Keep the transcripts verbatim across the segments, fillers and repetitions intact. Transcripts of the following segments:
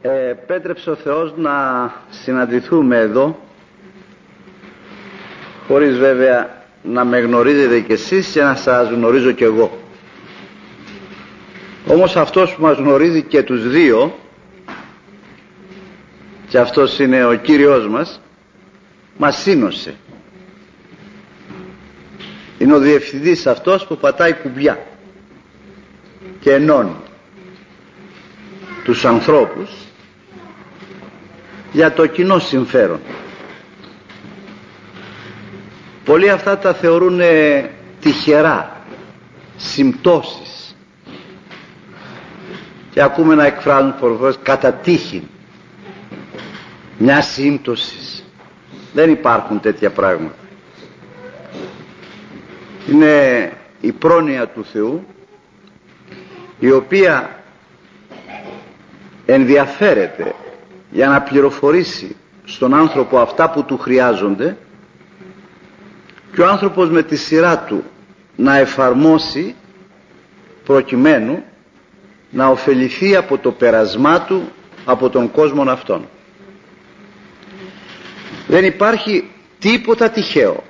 Ε, πέτρεψε ο Θεός να συναντηθούμε εδώ, χωρίς βέβαια να με γνωρίζετε κι εσείς και να σας γνωρίζω κι εγώ. Όμως αυτός που μας γνωρίζει και τους δύο, και αυτός είναι ο Κύριος μας, μας σύνωσε. Είναι ο διευθυντής αυτός που πατάει κουμπιά και ενώνει τους ανθρώπους για το κοινό συμφέρον. Πολλοί αυτά τα θεωρούν τυχερά, συμπτώσεις, και ακούμε να εκφράζουν φορές κατά τύχη μια σύμπτωση. Δεν υπάρχουν τέτοια πράγματα. Είναι η πρόνοια του Θεού, η οποία ενδιαφέρεται για να πληροφορήσει στον άνθρωπο αυτά που του χρειάζονται, και ο άνθρωπος με τη σειρά του να εφαρμόσει προκειμένου να ωφεληθεί από το πέρασμά του από τον κόσμο αυτόν. Δεν υπάρχει τίποτα τυχαίο.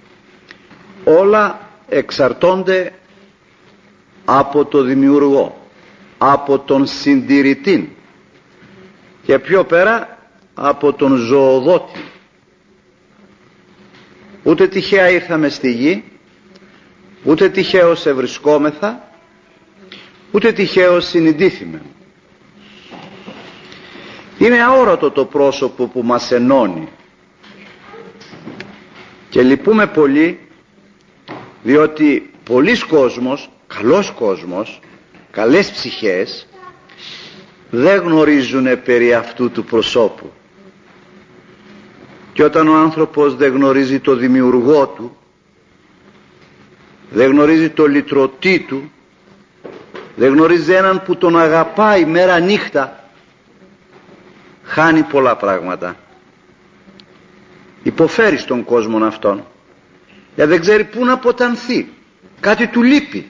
Όλα εξαρτώνται από το Δημιουργό, από τον Συντηρητή και πιο πέρα από τον Ζωοδότη. Ούτε τυχαία ήρθαμε στη γη, ούτε τυχαίως ευρισκόμεθα, ούτε τυχαίως συνειδήθημε. Είναι αόρατο το πρόσωπο που μας ενώνει και λυπούμε πολύ, διότι πολλοί κόσμος, καλός κόσμος, καλές ψυχές δεν γνωρίζουν περί αυτού του προσώπου. Και όταν ο άνθρωπος δεν γνωρίζει το δημιουργό του, δεν γνωρίζει το λυτρωτή του, δεν γνωρίζει έναν που τον αγαπάει μέρα νύχτα, χάνει πολλά πράγματα. Υποφέρει στον κόσμο αυτόν, γιατί δεν ξέρει πού να αποτανθεί. Κάτι του λείπει.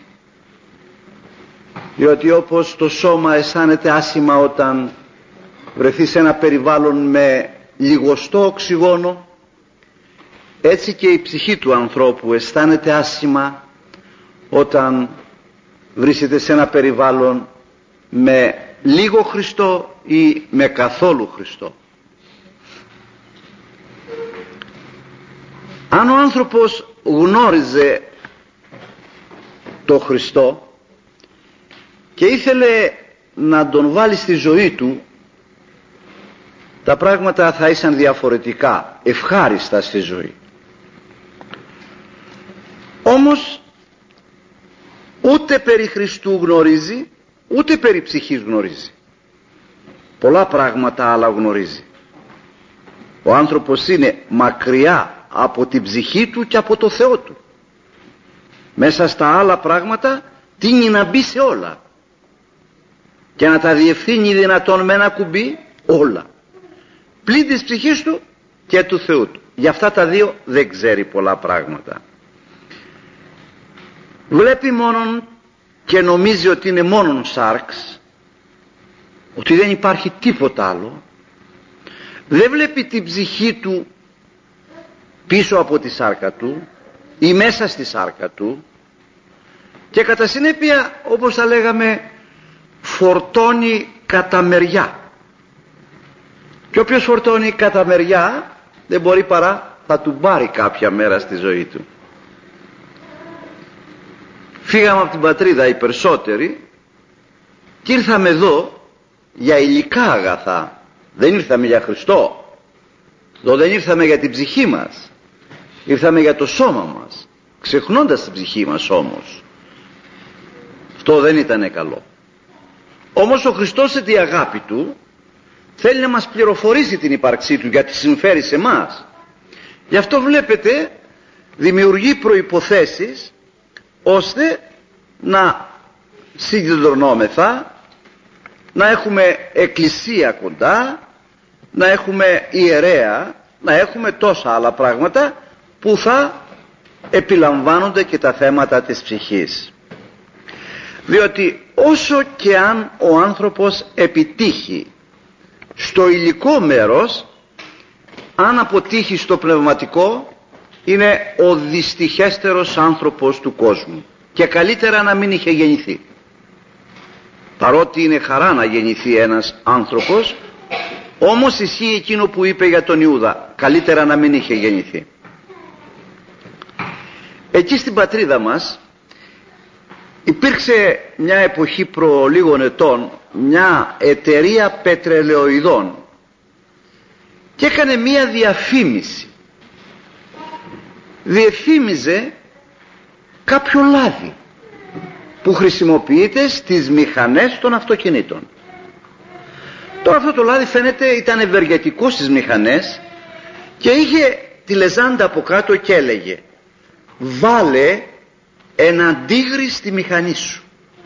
Διότι όπως το σώμα αισθάνεται άσχημα όταν βρεθεί σε ένα περιβάλλον με λιγοστό οξυγόνο, έτσι και η ψυχή του ανθρώπου αισθάνεται άσχημα όταν βρίσκεται σε ένα περιβάλλον με λίγο Χριστό ή με καθόλου Χριστό. Αν ο άνθρωπος γνώριζε το Χριστό και ήθελε να τον βάλει στη ζωή του, τα πράγματα θα ήσαν διαφορετικά, ευχάριστα στη ζωή. Όμως ούτε περί Χριστού γνωρίζει, ούτε περί ψυχής γνωρίζει. Πολλά πράγματα άλλα γνωρίζει. Ο άνθρωπος είναι μακριά από την ψυχή του και από το Θεό του. Μέσα στα άλλα πράγματα τείνει να μπει σε όλα και να τα διευθύνει δυνατόν με ένα κουμπί όλα, πλην της ψυχής του και του Θεού του. Για αυτά τα δύο δεν ξέρει πολλά πράγματα. Βλέπει μόνον και νομίζει ότι είναι μόνον σάρξ, ότι δεν υπάρχει τίποτα άλλο. Δεν βλέπει την ψυχή του πίσω από τη σάρκα του ή μέσα στη σάρκα του, και κατά συνέπεια, όπως θα λέγαμε, φορτώνει κατά μεριά. Και όποιος φορτώνει κατά μεριά δεν μπορεί παρά θα του πάρει κάποια μέρα στη ζωή του. Φύγαμε από την πατρίδα οι περισσότεροι και ήρθαμε εδώ για υλικά αγαθά. Δεν ήρθαμε για Χριστό. Εδώ δεν ήρθαμε για την ψυχή μας. Ήρθαμε για το σώμα μας, ξεχνώντας την ψυχή μας όμως. Αυτό δεν ήτανε καλό. Όμως ο Χριστός σε τη αγάπη του θέλει να μας πληροφορήσει την ύπαρξή του, γιατί συμφέρει σε μας. Γι' αυτό βλέπετε δημιουργεί προϋποθέσεις ώστε να συγκεντρωνόμεθα, να έχουμε εκκλησία κοντά, να έχουμε ιερέα, να έχουμε τόσα άλλα πράγματα που θα επιλαμβάνονται και τα θέματα της ψυχής. Διότι όσο και αν ο άνθρωπος επιτύχει Στο υλικό μέρος, αν αποτύχει στο πνευματικό, είναι ο δυστυχέστερος άνθρωπος του κόσμου και καλύτερα να μην είχε γεννηθεί. Παρότι είναι χαρά να γεννηθεί ένας άνθρωπος, όμως ισχύει εκείνο που είπε για τον Ιούδα, καλύτερα να μην είχε γεννηθεί. Εκεί στην πατρίδα μας υπήρξε μια εποχή προ λίγων ετών μια εταιρεία πετρελαιοειδών και έκανε μια διαφήμιση. Διαφήμιζε κάποιο λάδι που χρησιμοποιείται στις μηχανές των αυτοκινήτων. Τώρα αυτό το λάδι φαίνεται ήταν ευεργετικό στις μηχανές και είχε τη λεζάντα από κάτω και έλεγε: βάλε ένα τίγρη στη μηχανή σου.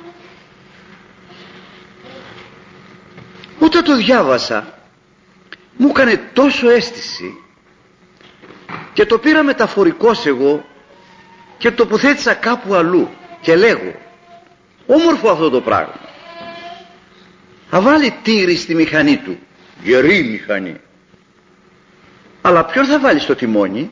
Όταν το διάβασα μου έκανε τόσο αίσθηση και το πήρα μεταφορικός εγώ και το τοποθέτησα κάπου αλλού και λέγω: όμορφο αυτό το πράγμα. Θα βάλει τίγρη στη μηχανή του, γερή μηχανή, αλλά ποιον θα βάλει στο τιμόνι?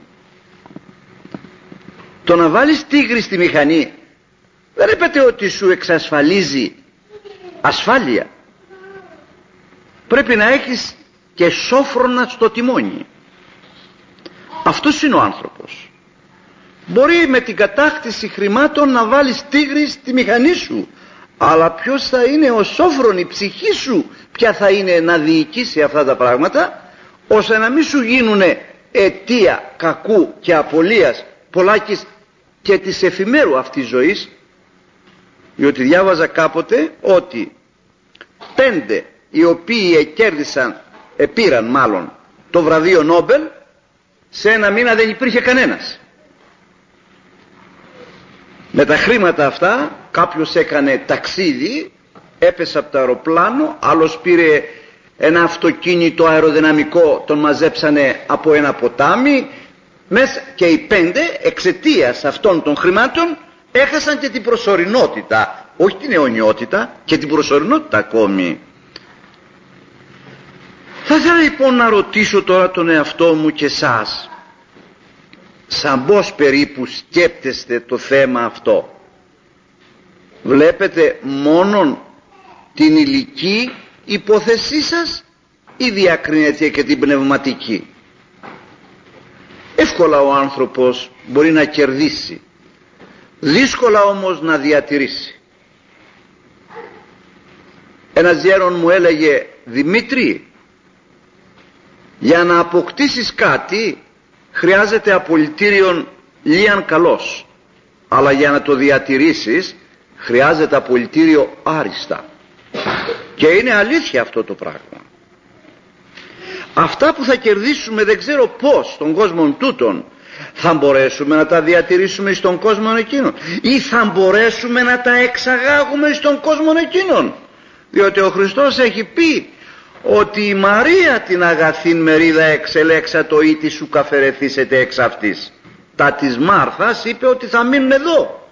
Το να βάλεις τίγρη στη μηχανή δεν είπατε ότι σου εξασφαλίζει ασφάλεια. Πρέπει να έχεις και σόφρονα στο τιμόνι. Αυτός είναι ο άνθρωπος. Μπορεί με την κατάκτηση χρημάτων να βάλεις τίγρη στη μηχανή σου, αλλά ποιος θα είναι ο σόφρον, η ψυχή σου ποια θα είναι να διοικήσει αυτά τα πράγματα, ώστε να μην σου γίνουνε αιτία κακού και απολίας πολλάκις και της εφημέρου αυτής ζωής. Διότι διάβαζα κάποτε ότι πέντε οι οποίοι κέρδισαν, επήραν μάλλον το βραβείο Νόμπελ, σε ένα μήνα δεν υπήρχε κανένας. Με τα χρήματα αυτά κάποιος έκανε ταξίδι, έπεσε από το αεροπλάνο, άλλος πήρε ένα αυτοκίνητο αεροδυναμικό, τον μαζέψανε από ένα ποτάμι μέσα, και οι πέντε εξαιτίας αυτών των χρημάτων έχασαν και την προσωρινότητα, όχι την αιωνιότητα, και την προσωρινότητα ακόμη. Θα ήθελα λοιπόν να ρωτήσω τώρα τον εαυτό μου και εσάς, σαν πως περίπου σκέπτεστε το θέμα αυτό? Βλέπετε μόνον την υλική υπόθεσή σας ή διακρίνετε και την πνευματική? Εύκολα ο άνθρωπος μπορεί να κερδίσει, δύσκολα όμως να διατηρήσει. Ένας γέρον μου έλεγε: Δημήτρη, για να αποκτήσεις κάτι χρειάζεται απολυτήριον λίαν καλός, αλλά για να το διατηρήσεις χρειάζεται απολυτήριο άριστα. Και είναι αλήθεια αυτό το πράγμα. Αυτά που θα κερδίσουμε δεν ξέρω πως στον κόσμο τούτον θα μπορέσουμε να τα διατηρήσουμε στον κόσμο εκείνον, ή θα μπορέσουμε να τα εξαγάγουμε στον κόσμο εκείνον, διότι ο Χριστός έχει πει ότι η Μαρία την αγαθήν μερίδα εξελέξα το ήτι σου καφερεθήσετε εξ αυτής. Τα της Μάρθας είπε ότι θα μείνουν εδώ.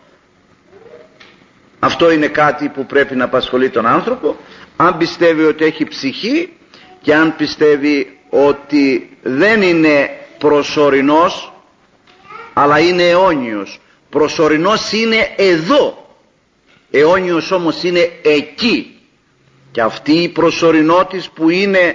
Αυτό είναι κάτι που πρέπει να απασχολεί τον άνθρωπο, αν πιστεύει ότι έχει ψυχή και αν πιστεύει ότι δεν είναι προσωρινός αλλά είναι αιώνιος. Προσωρινός είναι εδώ, αιώνιος όμως είναι εκεί. Και αυτή η προσωρινότης που είναι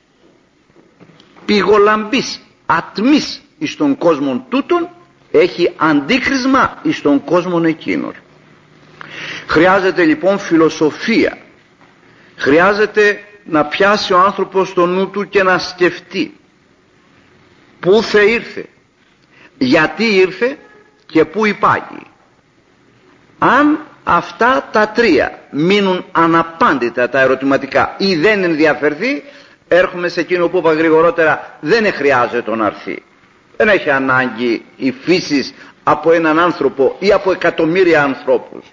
πηγολαμπής, ατμής εις τον κόσμο τούτον, έχει αντίκρισμα εις τον κόσμο εκείνον. Χρειάζεται λοιπόν φιλοσοφία, χρειάζεται να πιάσει ο άνθρωπος το νου του και να σκεφτεί πού θε ήρθε, γιατί ήρθε και πού υπάγει. Αν αυτά τα τρία μείνουν αναπάντητα, τα ερωτηματικά, ή δεν ενδιαφερθεί, έρχομαι σε εκείνο που είπα γρηγορότερα, δεν χρειάζεται να έρθει. Δεν έχει ανάγκη η φύση από έναν άνθρωπο ή από εκατομμύρια ανθρώπους.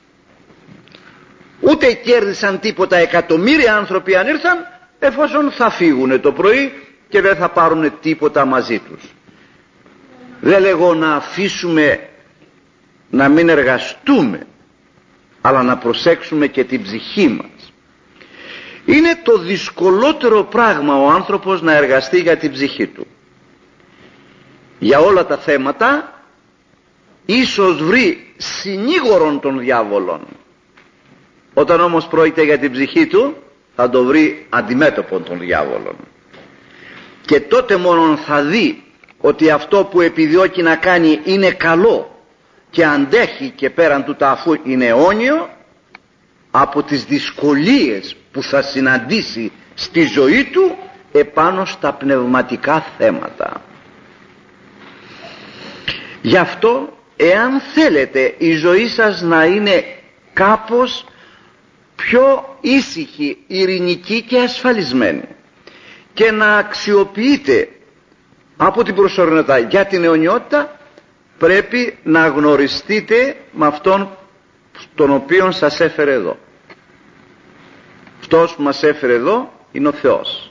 Ούτε κέρδισαν τίποτα εκατομμύρια άνθρωποι αν ήρθαν, εφόσον θα φύγουν το πρωί και δεν θα πάρουν τίποτα μαζί τους. Δεν λέγω να αφήσουμε να μην εργαστούμε, αλλά να προσέξουμε και την ψυχή μας. Είναι το δυσκολότερο πράγμα ο άνθρωπος να εργαστεί για την ψυχή του. Για όλα τα θέματα ίσως βρει συνήγορον των διάβολων. Όταν όμως πρόκειται για την ψυχή του θα το βρει αντιμέτωπον των διάβολων. Και τότε μόνον θα δει ότι αυτό που επιδιώκει να κάνει είναι καλό και αντέχει και πέραν του τα αφού είναι αιώνιο, από τις δυσκολίες που θα συναντήσει στη ζωή του επάνω στα πνευματικά θέματα. Γι' αυτό, εάν θέλετε η ζωή σας να είναι κάπως πιο ήσυχη, ειρηνική και ασφαλισμένη και να αξιοποιείτε από την προσωρινότητα για την αιωνιότητα, πρέπει να γνωριστείτε με αυτόν τον οποίον σας έφερε εδώ. Αυτός που μας έφερε εδώ είναι ο Θεός.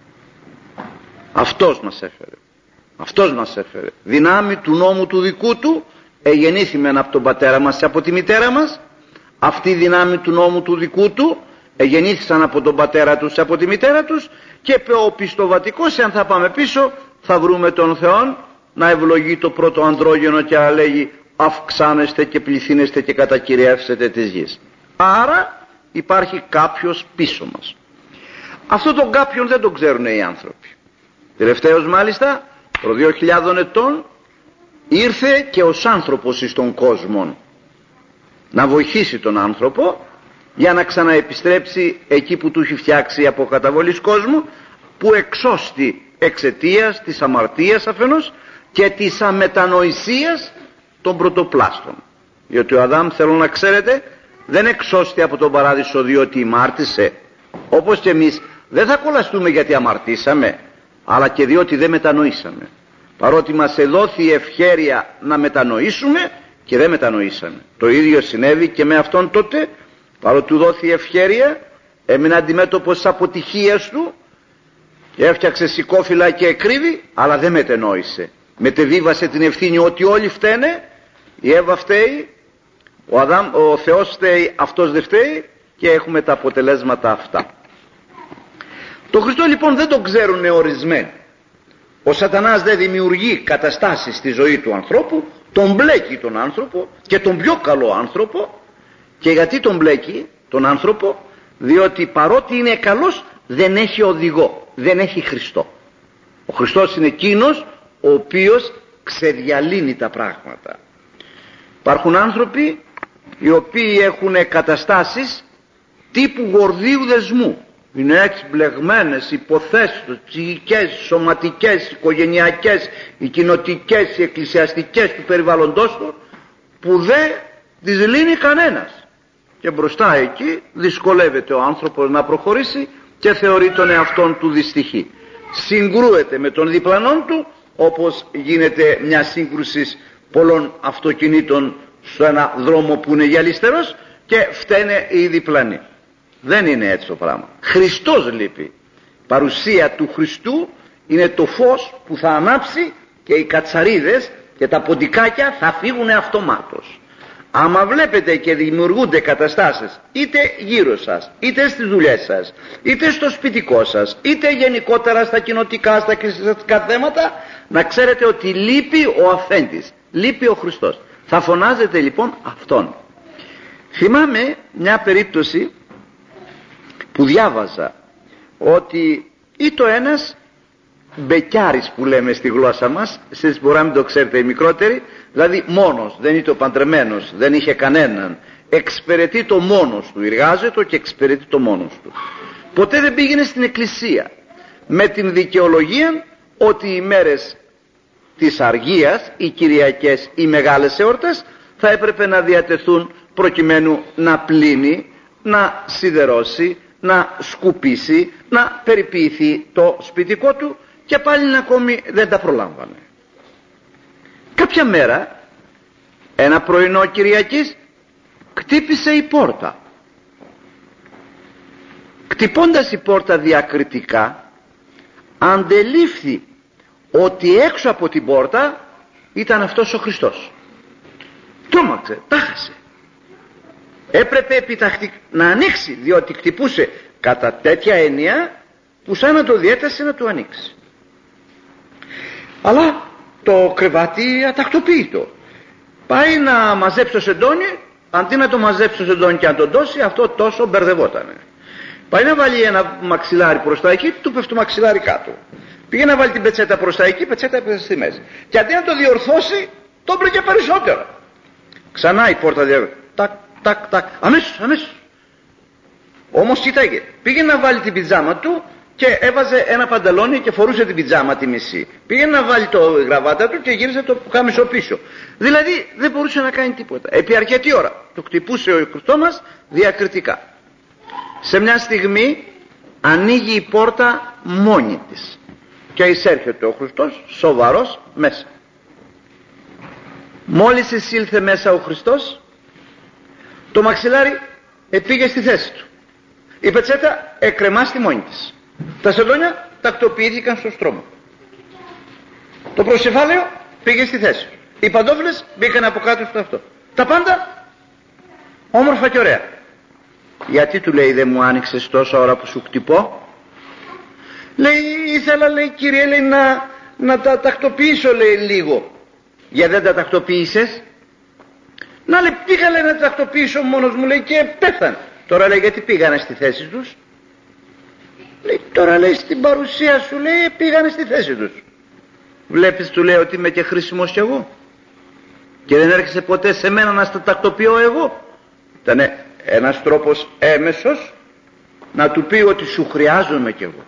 Αυτός μας έφερε. Αυτός μας έφερε. Δυνάμει του νόμου του δικού του εγεννήθημεν από τον πατέρα μας και από τη μητέρα μας. Αυτή η δυνάμει του νόμου του δικού του εγεννήθησαν από τον πατέρα τους και από τη μητέρα τους, και ο πιστοβατικός, αν θα πάμε πίσω, θα βρούμε τον Θεό να ευλογεί το πρώτο ανδρόγενο και να λέγει αυξάνεστε και πληθύνεστε και κατακυριεύσετε της γης. Άρα υπάρχει κάποιος πίσω μας. Αυτό τον κάποιον δεν τον ξέρουν οι άνθρωποι. Τελευταίως μάλιστα προ δύο χιλιάδων ετών ήρθε και ως άνθρωπος εις τον κόσμο να βοηθήσει τον άνθρωπο για να ξαναεπιστρέψει εκεί που του έχει φτιάξει από καταβολής κόσμου, που εξώστη εξαιτίας της αμαρτίας αφενός και της αμετανοησίας των πρωτοπλάστων. Διότι ο Αδάμ, θέλω να ξέρετε, δεν εξώστη από τον παράδεισο διότι αμάρτησε. Όπως και εμείς δεν θα κολλαστούμε γιατί αμαρτήσαμε, αλλά και διότι δεν μετανοήσαμε. Παρότι μας εδόθη η ευχέρεια να μετανοήσουμε και δεν μετανοήσαμε. Το ίδιο συνέβη και με αυτόν τότε. Παρότι του δόθη η ευχέρεια, έμεινε αντιμέτωπος της αποτυχίας του και έφτιαξε σηκώφυλλα και εκρύβη, αλλά δεν μετενόησε. Μετεβίβασε την ευθύνη ότι όλοι φταίνε, η Εύα φταίει, ο, Αδάμ, ο Θεός φταίει, αυτός δεν φταίει, και έχουμε τα αποτελέσματα αυτά. Το Χριστό λοιπόν δεν τον ξέρουν ορισμένοι. Ο Σατανάς δεν δημιουργεί καταστάσεις στη ζωή του ανθρώπου, τον μπλέκει τον άνθρωπο και τον πιο καλό άνθρωπο. Και γιατί τον μπλέκει τον άνθρωπο? Διότι παρότι είναι καλός δεν έχει οδηγό, δεν έχει Χριστό. Ο Χριστός είναι εκείνος ο οποίος ξεδιαλύνει τα πράγματα. Υπάρχουν άνθρωποι οι οποίοι έχουν καταστάσεις τύπου γορδίου δεσμού. Είναι έτσι μπλεγμένες υποθέσεις ψυχικές, σωματικές, οικογενειακές, οι κοινοτικές, οι εκκλησιαστικές του περιβάλλοντός του, που δεν τις λύνει κανένας. Και μπροστά εκεί δυσκολεύεται ο άνθρωπος να προχωρήσει και θεωρεί τον εαυτόν του δυστυχή. Συγκρούεται με τον διπλανόν του, όπως γίνεται μια σύγκρουση πολλών αυτοκινήτων σε ένα δρόμο που είναι γυαλιστερός και φταίνε οι διπλανοί. Δεν είναι έτσι το πράγμα. Χριστός λείπει. Παρουσία του Χριστού είναι το φως που θα ανάψει και οι κατσαρίδες και τα ποντικάκια θα φύγουν αυτομάτως. Άμα βλέπετε και δημιουργούνται καταστάσεις είτε γύρω σας, είτε στις δουλειές σας, είτε στο σπιτικό σας, είτε γενικότερα στα κοινοτικά, στα εκκλησιαστικά θέματα, να ξέρετε ότι λείπει ο αφέντης, λείπει ο Χριστός. Θα φωνάζετε λοιπόν αυτόν. Θυμάμαι μια περίπτωση που διάβαζα, ότι ήτο ένας μπεκιάρης που λέμε στη γλώσσα μας, εσείς μπορεί να μην το ξέρετε οι μικρότεροι, δηλαδή μόνος, δεν ήταν παντρεμένος, δεν είχε κανέναν, εξυπηρετεί το μόνος του, εργάζεται και εξυπηρετεί το μόνος του. Ποτέ δεν πήγαινε στην εκκλησία, με την δικαιολογία ότι οι μέρες της αργίας, οι κυριακές, οι μεγάλες εορτές θα έπρεπε να διατεθούν προκειμένου να πλύνει, να σιδερώσει, να σκουπίσει, να περιποιηθεί το σπιτικό του, και πάλι ακόμη δεν τα προλάμβανε. Κάποια μέρα, ένα πρωινό Κυριακής, χτύπησε η πόρτα. Κτυπώντας η πόρτα διακριτικά, αντελήφθη ότι έξω από την πόρτα ήταν αυτός ο Χριστός. Τρόμαξε, τάχασε. Έπρεπε επιτακτικά να ανοίξει, διότι χτυπούσε κατά τέτοια έννοια που σαν να το διέτασε να του ανοίξει. Αλλά το κρεβάτι ατακτοποιείτο. Πάει να μαζέψει το σεντόνι, αντί να το μαζέψει το σεντόνι και να τον δώσει, αυτό τόσο μπερδευότανε. Πάει να βάλει ένα μαξιλάρι προς τα εκεί, του πέφτει το μαξιλάρι κάτω. Πήγε να βάλει την πετσέτα προς τα εκεί, η πετσέτα έπεσε στη μέση. Και αντί να το διορθώσει, το έπρεπε περισσότερο. Ξανά η πόρτα διόρθωσε. Τακ, τακ, τακ. Αμέσως, αμέσως. Όμως κοίταγε, πήγε να βάλει την πιτζάμα του και έβαζε ένα πανταλόνι και φορούσε την πιτζάμα τη μισή. Πήγε να βάλει το γραβάτα του και γύρισε το κάμισο πίσω. Δηλαδή δεν μπορούσε να κάνει τίποτα. Επί αρκετή ώρα το χτυπούσε ο Χριστός μας διακριτικά. Σε μια στιγμή ανοίγει η πόρτα μόνη της και εισέρχεται ο Χριστός σοβαρός μέσα. Μόλις εισήλθε μέσα ο Χριστός, το μαξιλάρι επήγε στη θέση του. Η πετσέτα εκκρεμά στη μόνη της. Τα σεντόνια τακτοποιήθηκαν στο στρώμα. Το προσεφάλαιο πήγε στη θέση του. Οι παντόφλες μπήκαν από κάτω στο αυτό. Τα πάντα όμορφα και ωραία. Γιατί του λέει δεν μου άνοιξες τόσα ώρα που σου χτυπώ? Λέει ήθελα, λέει, κύριε, λέει, να, να τα τακτοποιήσω, λέει, λίγο. Για δεν τα τακτοποίησες? Να, λέει, πήγα, λέει, να τα τακτοποιήσω μόνος μου, λέει, και πέθανε. Τώρα, λέει, γιατί πήγανε στη θέση τους? Λέει, τώρα, λέει, στην παρουσία σου, λέει, πήγανε στη θέση τους. Βλέπεις, του λέει, ότι είμαι και χρήσιμος κι εγώ και δεν έρχεσαι ποτέ σε μένα να στα τακτοποιώ εγώ? Ήτανε ένας τρόπος έμεσος να του πει ότι σου χρειάζομαι κι εγώ.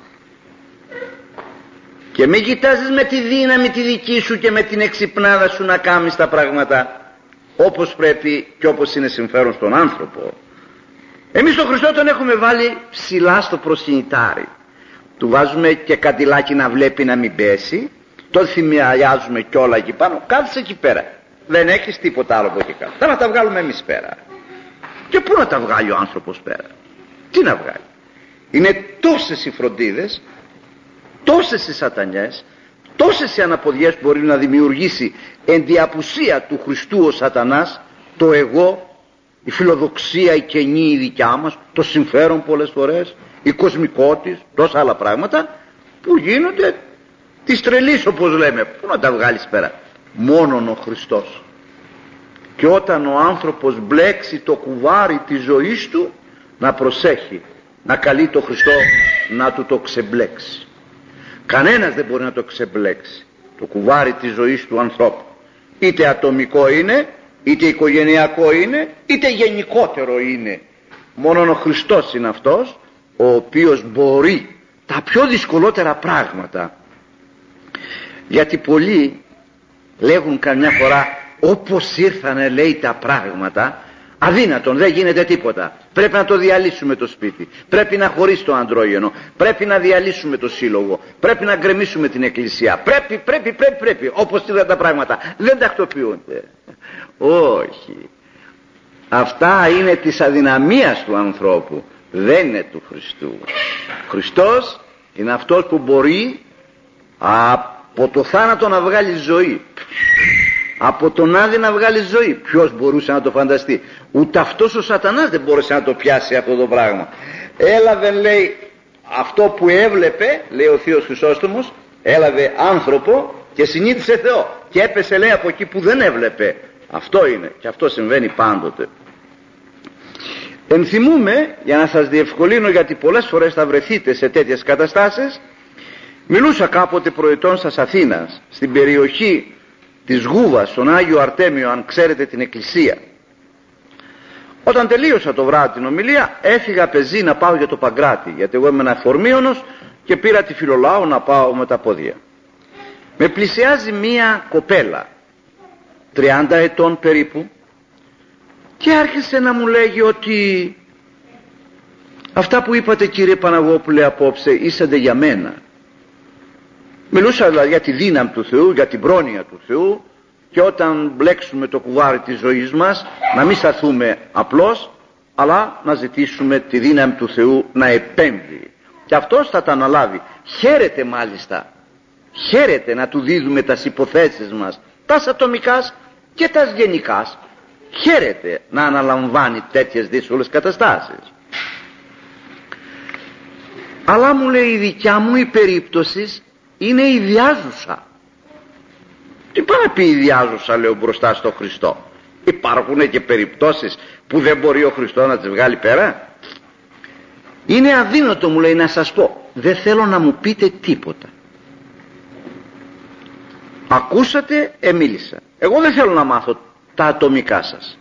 Και μην κοιτάζεις με τη δύναμη τη δική σου και με την εξυπνάδα σου να κάνεις τα πράγματα όπως πρέπει και όπως είναι συμφέρον στον άνθρωπο. Εμείς τον Χριστό τον έχουμε βάλει ψηλά στο προσκυνητάρι. Του βάζουμε και καντιλάκι να βλέπει να μην πέσει, το θυμιαλιάζουμε κι όλα εκεί πάνω, κάθεσαι εκεί πέρα. Δεν έχεις τίποτα άλλο από εκεί κάτω. Θα να τα βγάλουμε εμείς πέρα. Και πού να τα βγάλει ο άνθρωπος πέρα? Τι να βγάλει? Είναι τόσες οι φροντίδες, τόσες οι σατανιές, τόσες οι αναποδιές που μπορεί να δημιουργήσει εν τη απουσία του Χριστού ο σατανάς, το εγώ, η φιλοδοξία, η κενή η δικιά μας, το συμφέρον πολλές φορές, η κοσμικότης, τόσα άλλα πράγματα που γίνονται της τρελής, όπως λέμε. Πού να τα βγάλεις πέρα? Μόνον ο Χριστός. Και όταν ο άνθρωπος μπλέξει το κουβάρι της ζωής του, να προσέχει, να καλεί το Χριστό να του το ξεμπλέξει. Κανένας δεν μπορεί να το ξεμπλέξει το κουβάρι της ζωής του ανθρώπου. Είτε ατομικό είναι, είτε οικογενειακό είναι, είτε γενικότερο είναι. Μόνον ο Χριστός είναι αυτός ο οποίος μπορεί τα πιο δυσκολότερα πράγματα. Γιατί πολλοί λέγουν καμιά φορά όπως ήρθανε, λέει, τα πράγματα, αδύνατον, δεν γίνεται τίποτα, πρέπει να το διαλύσουμε το σπίτι, πρέπει να χωρίσει το αντρόγενο, πρέπει να διαλύσουμε το σύλλογο, πρέπει να γκρεμίσουμε την εκκλησία, πρέπει, πρέπει, πρέπει, πρέπει, όπως ήρθαν τα πράγματα, δεν τακτοποιούνται. Όχι, αυτά είναι της αδυναμίας του ανθρώπου, δεν είναι του Χριστού. Χριστός είναι αυτός που μπορεί από το θάνατο να βγάλει ζωή, από τον Άδη να βγάλει ζωή. Ποιος μπορούσε να το φανταστεί? Ούτε αυτός ο σατανάς δεν μπόρεσε να το πιάσει αυτό το πράγμα. Έλαβε, λέει, αυτό που έβλεπε, λέει ο Θείος Χρυσόστομος, έλαβε άνθρωπο και συνήθισε Θεό και έπεσε, λέει, από εκεί που δεν έβλεπε. Αυτό είναι, και αυτό συμβαίνει πάντοτε. Ενθυμούμε, για να σας διευκολύνω, γιατί πολλές φορές θα βρεθείτε σε τέτοιες καταστάσεις, μιλούσα κάποτε προετών σας Αθήνας, στην περιοχή της Γούβας, στον Άγιο Αρτέμιο, αν ξέρετε την εκκλησία. Όταν τελείωσα το βράδυ την ομιλία, έφυγα πεζή να πάω για το Παγκράτη, γιατί εγώ ήμουν αφορμίωνος και πήρα τη Φιλολάου να πάω με τα πόδια. Με πλησιάζει μία κοπέλα τριάντα ετών περίπου και άρχισε να μου λέγει ότι αυτά που είπατε, κύριε Παναγόπουλε, απόψε ήσαντε για μένα. Μιλούσα δηλαδή για τη δύναμη του Θεού, για την πρόνοια του Θεού, και όταν μπλέξουμε το κουβάρι της ζωής μας να μην σταθούμε απλώς, αλλά να ζητήσουμε τη δύναμη του Θεού να επέμβει, και αυτός θα τα αναλάβει. Χαίρεται μάλιστα, χαίρεται να του δίδουμε τας υποθέσεις μας, τας ατομικάς και τας γενικάς. Χαίρεται να αναλαμβάνει τέτοιες δύσκολες καταστάσεις. Αλλά μου λέει η δικιά μου η περίπτωση είναι ιδιάζουσα. Τι πάει να πει ιδιάζουσα, λέω, μπροστά στο Χριστό? Υπάρχουν και περιπτώσεις που δεν μπορεί ο Χριστός να τις βγάλει πέρα. Είναι αδύνατο, μου λέει, να σας πω. Δεν θέλω να μου πείτε τίποτα. Ακούσατε, εμίλησα. Εγώ δεν θέλω να μάθω τα ατομικά σας.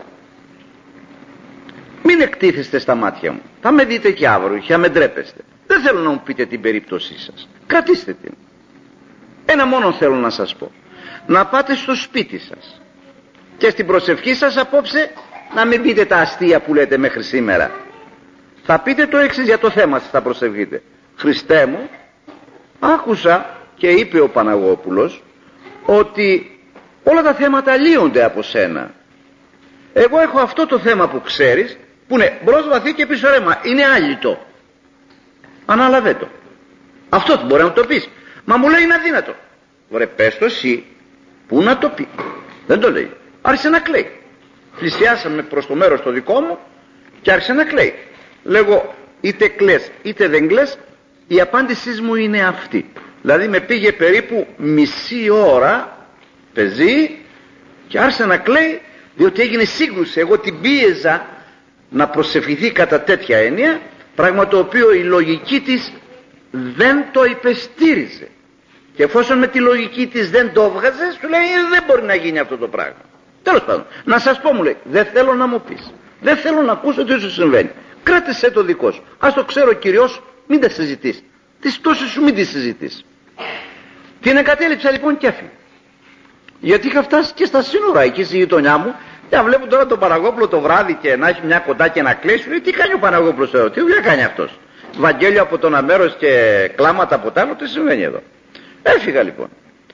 Μην εκτίθεστε στα μάτια μου. Θα με δείτε και αύριο και θα με ντρέπεστε. Δεν θέλω να μου πείτε την περίπτωσή σας. Κρατήστε την. Ένα μόνο θέλω να σας πω. Να πάτε στο σπίτι σας και στην προσευχή σας απόψε να μην πείτε τα αστεία που λέτε μέχρι σήμερα. Θα πείτε το εξής για το θέμα σας, θα προσευχείτε. Χριστέ μου, άκουσα και είπε ο Παναγόπουλος ότι όλα τα θέματα λύονται από σένα. Εγώ έχω αυτό το θέμα που ξέρεις, που είναι μπρος βαθύ και πίσω ρέμα. Είναι άλυτο. Ανάλαβε το. Αυτό μπορεί να το πεις. Μα μου λέει είναι αδύνατο. Ωραία, πες το εσύ. Πού να το πει? Δεν το λέει. Άρχισε να κλαίει. Πλησιάσαμε προς το μέρος το δικό μου και άρχισε να κλαίει. Λέγω, είτε κλαις είτε δεν κλαις, η απάντησή μου είναι αυτή. Δηλαδή με πήγε περίπου μισή ώρα πεζή και άρχισε να κλαίει, διότι έγινε σύγκρουση. Εγώ την πίεζα να προσευχηθεί κατά τέτοια έννοια, πράγμα το οποίο η λογική της δεν το υπεστήριζε. Και εφόσον με τη λογική της δεν το έβγαζε, σου λέει δεν μπορεί να γίνει αυτό το πράγμα. Τέλος πάντων, να σας πω, μου λέει, δεν θέλω να μου πεις. Δεν θέλω να ακούσω τι σου συμβαίνει. Κράτησέ το δικό σου. Ας το ξέρω ο Κυριός, μην τα συζητείς. Τις πτώσεις σου μην τις συζητείς. Την εγκατέλειψα λοιπόν και έφυγε. Γιατί είχα φτάσει και στα σύνορα εκεί στη γειτονιά μου. Και βλέπω τώρα τον Παναγόπουλο το βράδυ και να έχει μια κοντά και να κλαίσει. Λέει, τι κάνει ο Παναγόπουλος εδώ, τι δουλειά κάνει αυτός? Βαγγέλιο από το ένα μέρος και κλάματα από το άλλο, τι συμβαίνει εδώ? Έφυγα λοιπόν.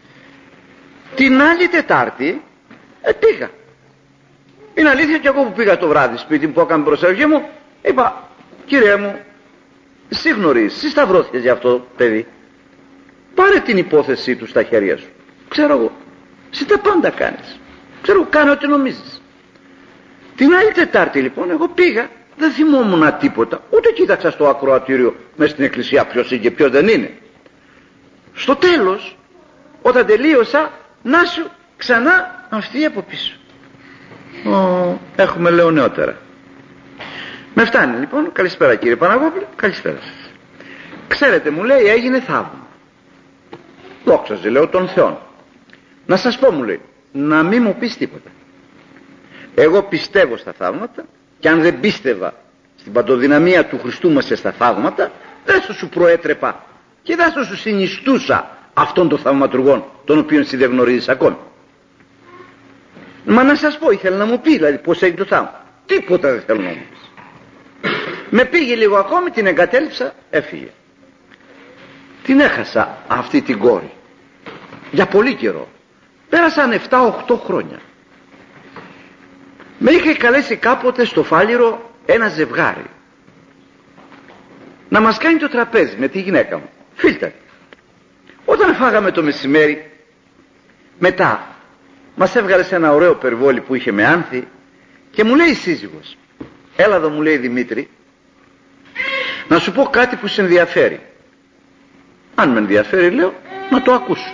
Την άλλη Τετάρτη ε, πήγα. Είναι αλήθεια, και εγώ που πήγα το βράδυ σπίτι μου που έκανε προσευχή μου, είπα, κύριε μου, εσύ γνωρίζεις, εσύ σταυρώθηκες για αυτό το παιδί. Πάρε την υπόθεσή του στα χέρια σου. Ξέρω εγώ, εσύ τα πάντα κάνεις. Ξέρω, κάνε ό,τι νομίζεις. Την άλλη Τετάρτη λοιπόν εγώ πήγα, δεν θυμόμουν τίποτα, ούτε κοίταξα στο ακροατήριο μες στην εκκλησία ποιος είναι και ποιος δεν είναι. Στο τέλος, όταν τελείωσα, να σου ξανά αυτή από πίσω. Ο, έχουμε λέω νεότερα. Με φτάνει λοιπόν, καλησπέρα κύριε Παναγόπουλο, καλησπέρα σας. Ξέρετε, μου λέει, έγινε θαύμα. Δόξαζε, λέω, τον Θεόν. Να σας πω, μου λέει, να μην μου πεις τίποτα. Εγώ πιστεύω στα θαύματα, και αν δεν πίστευα στην παντοδυναμία του Χριστού μας και στα θαύματα, δεν θα σου προέτρεπα και δεν θα σου συνιστούσα αυτόν τον θαυματουργόν, τον οποίον εσύ δεν γνωρίζεις ακόμη. Μα να σας πω, ήθελα να μου πει δηλαδή πως έγινε το θαύμα. Τίποτα δεν θέλω να μου πεις. Με πήγε λίγο ακόμη, την εγκατέλειψα, έφυγε. Την έχασα αυτή την κόρη για πολύ καιρό. Πέρασαν εφτά οχτώ χρόνια. Με είχε καλέσει κάποτε στο Φάληρο ένα ζευγάρι να μας κάνει το τραπέζι με τη γυναίκα μου, φίλτερ. Όταν φάγαμε το μεσημέρι, μετά μας έβγαλε σε ένα ωραίο περιβόλι που είχε με άνθη και μου λέει η σύζυγος, έλα εδώ, μου λέει, Δημήτρη, να σου πω κάτι που σε ενδιαφέρει. Αν με ενδιαφέρει, λέω, να το ακούσω.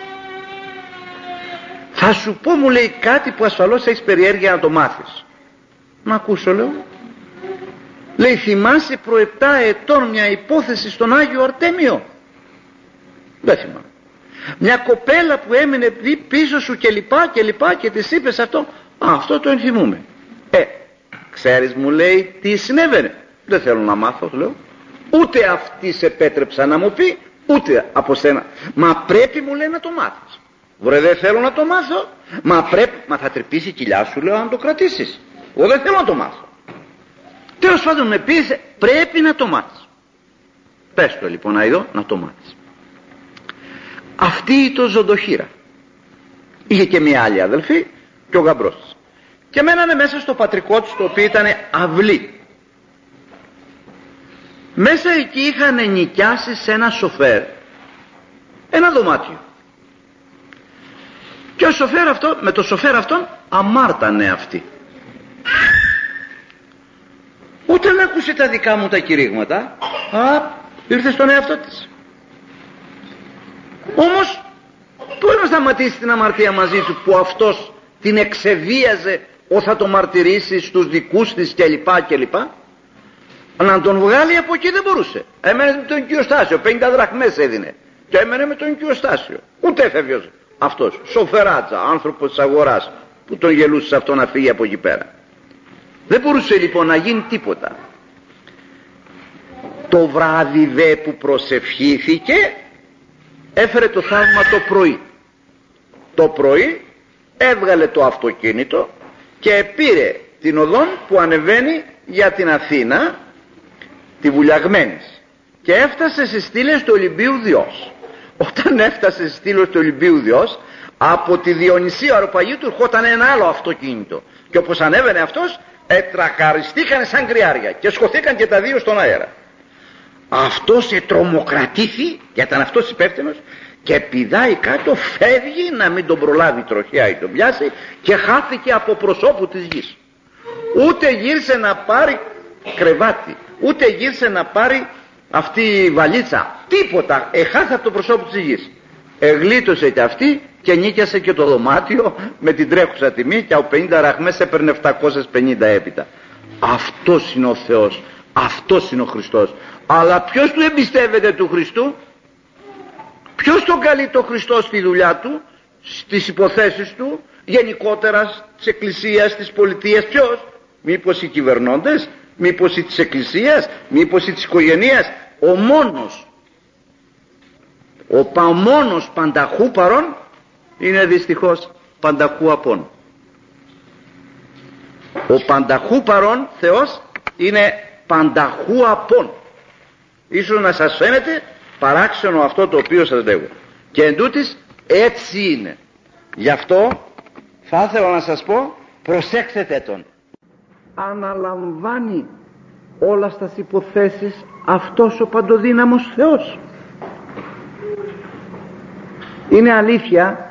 Θα σου πω, μου λέει, κάτι που ασφαλώς έχεις περιέργεια να το μάθεις. Να ακούσω, λέω. Λέει, θυμάσαι προ επτά ετών μια υπόθεση στον Άγιο Αρτέμιο? Δεν θυμάμαι. Μια κοπέλα που έμεινε πίσω σου και λοιπά και λοιπά και της είπες αυτό. Α, αυτό το ενθυμούμε. Ε, ξέρεις, μου λέει, τι συνέβαινε? Δεν θέλω να μάθω, λέω. Ούτε αυτή σε επέτρεψα να μου πει, ούτε από σένα. Μα πρέπει, μου λέει, να το μάθεις. Βρε, δεν θέλω να το μάθω. Μα πρέπει, μα θα τρυπήσει η κοιλιά σου, λέω, αν το κρατήσεις. Εγώ δεν θέλω να το μάθω. Τέλος πάντων με πίεσε, πρέπει να το μάθεις. Πες το λοιπόν, Αηδό, να το μάθεις. Αυτή η το Ζωντοχύρα είχε και μια άλλη αδελφή και ο γαμπρός της, και μένανε μέσα στο πατρικό τους, το οποίο ήταν αυλή. Μέσα εκεί είχαν νοικιάσει σε ένα σοφέρ ένα δωμάτιο, και ο σοφέρ αυτό, με το σοφέρ αυτόν αμάρτανε αυτή. Όταν άκουσε τα δικά μου τα κηρύγματα, α, ήρθε στον εαυτό της. Όμως πώς να σταματήσει την αμαρτία μαζί του που αυτός την εξεβίαζε ο θα το μαρτυρήσει στους δικούς της κλπ κλπ. Να τον βγάλει από εκεί δεν μπορούσε. Έμενε με τον οικειοστάσιο, πενήντα δραχμές έδινε και έμενε με τον οικειοστάσιο. Ούτε έφευγε αυτός, σοφεράτσα, άνθρωπος της αγοράς, που τον γελούσε αυτό να φύγει από εκεί πέρα. Δεν μπορούσε λοιπόν να γίνει τίποτα. Το βράδυ δε που προσευχήθηκε έφερε το θαύμα το πρωί. Το πρωί έβγαλε το αυτοκίνητο και πήρε την οδόν που ανεβαίνει για την Αθήνα, τη Βουλιαγμένης, και έφτασε στις στήλες του Ολυμπίου Διός. Όταν έφτασε στις στήλες του Ολυμπίου Διός, από τη Διονυσίου Αεροπαγίου του ερχόταν ένα άλλο αυτοκίνητο και όπως ανέβαινε αυτός ετρακαριστήκανε σαν κρυάρια και σκοθήκαν και τα δύο στον αέρα. Αυτός ετρομοκρατήθη, γιατί ήταν αυτός υπεύθυνος, και πηδάει κάτω, φεύγει να μην τον προλάβει η τροχιά ή τον πιάσει και χάθηκε από προσώπου της γης. Ούτε γύρισε να πάρει κρεβάτι, ούτε γύρισε να πάρει αυτή η βαλίτσα, τίποτα, εχάθηκε από το προσώπου της γης. Εγλίτωσε και αυτή και νίκιασε και το δωμάτιο με την τρέχουσα τιμή και από πενήντα ραχμές έπαιρνε επτακόσιες πενήντα έπειτα. Αυτός είναι ο Θεός, αυτός είναι ο Χριστός. Αλλά ποιος του εμπιστεύεται του Χριστού? Ποιος τον καλεί το Χριστό στη δουλειά του, στις υποθέσεις του, γενικότερα της Εκκλησίας, της πολιτείας? Ποιος? Μήπως οι κυβερνώντες, μήπως οι της Εκκλησίας, μήπως οι της οικογένειας? Ο μόνος, ο πα, μόνος πανταχού παρών είναι δυστυχώς πανταχού απόν. Ο πανταχού παρών Θεός είναι πανταχού απόν. Ίσως να σας φαίνεται παράξενο αυτό το οποίο σας λέγω, και εντούτοις έτσι είναι. Γι' αυτό θα ήθελα να σας πω, προσέξτε τον. Αναλαμβάνει όλα στις υποθέσεις αυτός ο παντοδύναμος Θεός. Είναι αλήθεια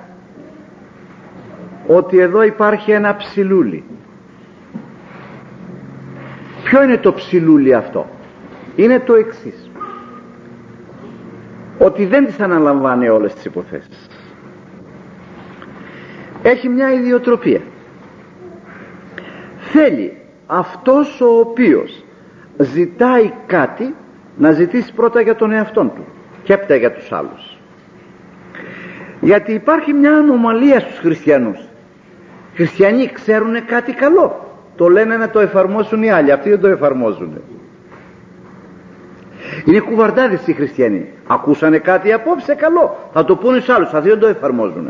ότι εδώ υπάρχει ένα ψιλούλι. Ποιο είναι το ψιλούλι αυτό? Είναι το εξής, ότι δεν τις αναλαμβάνει όλες τις υποθέσεις. Έχει μια ιδιοτροπία. Θέλει αυτός ο οποίος ζητάει κάτι να ζητήσει πρώτα για τον εαυτόν του και έπειτα για τους άλλους. Γιατί υπάρχει μια ανομαλία στους χριστιανούς. Οι χριστιανοί ξέρουν κάτι καλό, το λένε να το εφαρμόσουν οι άλλοι, αυτοί δεν το εφαρμόζουν. Είναι κουβαρντάδες οι χριστιανοί. Ακούσανε κάτι απόψε καλό, θα το πούνε στους άλλους, αυτοί δεν το εφαρμόζουν.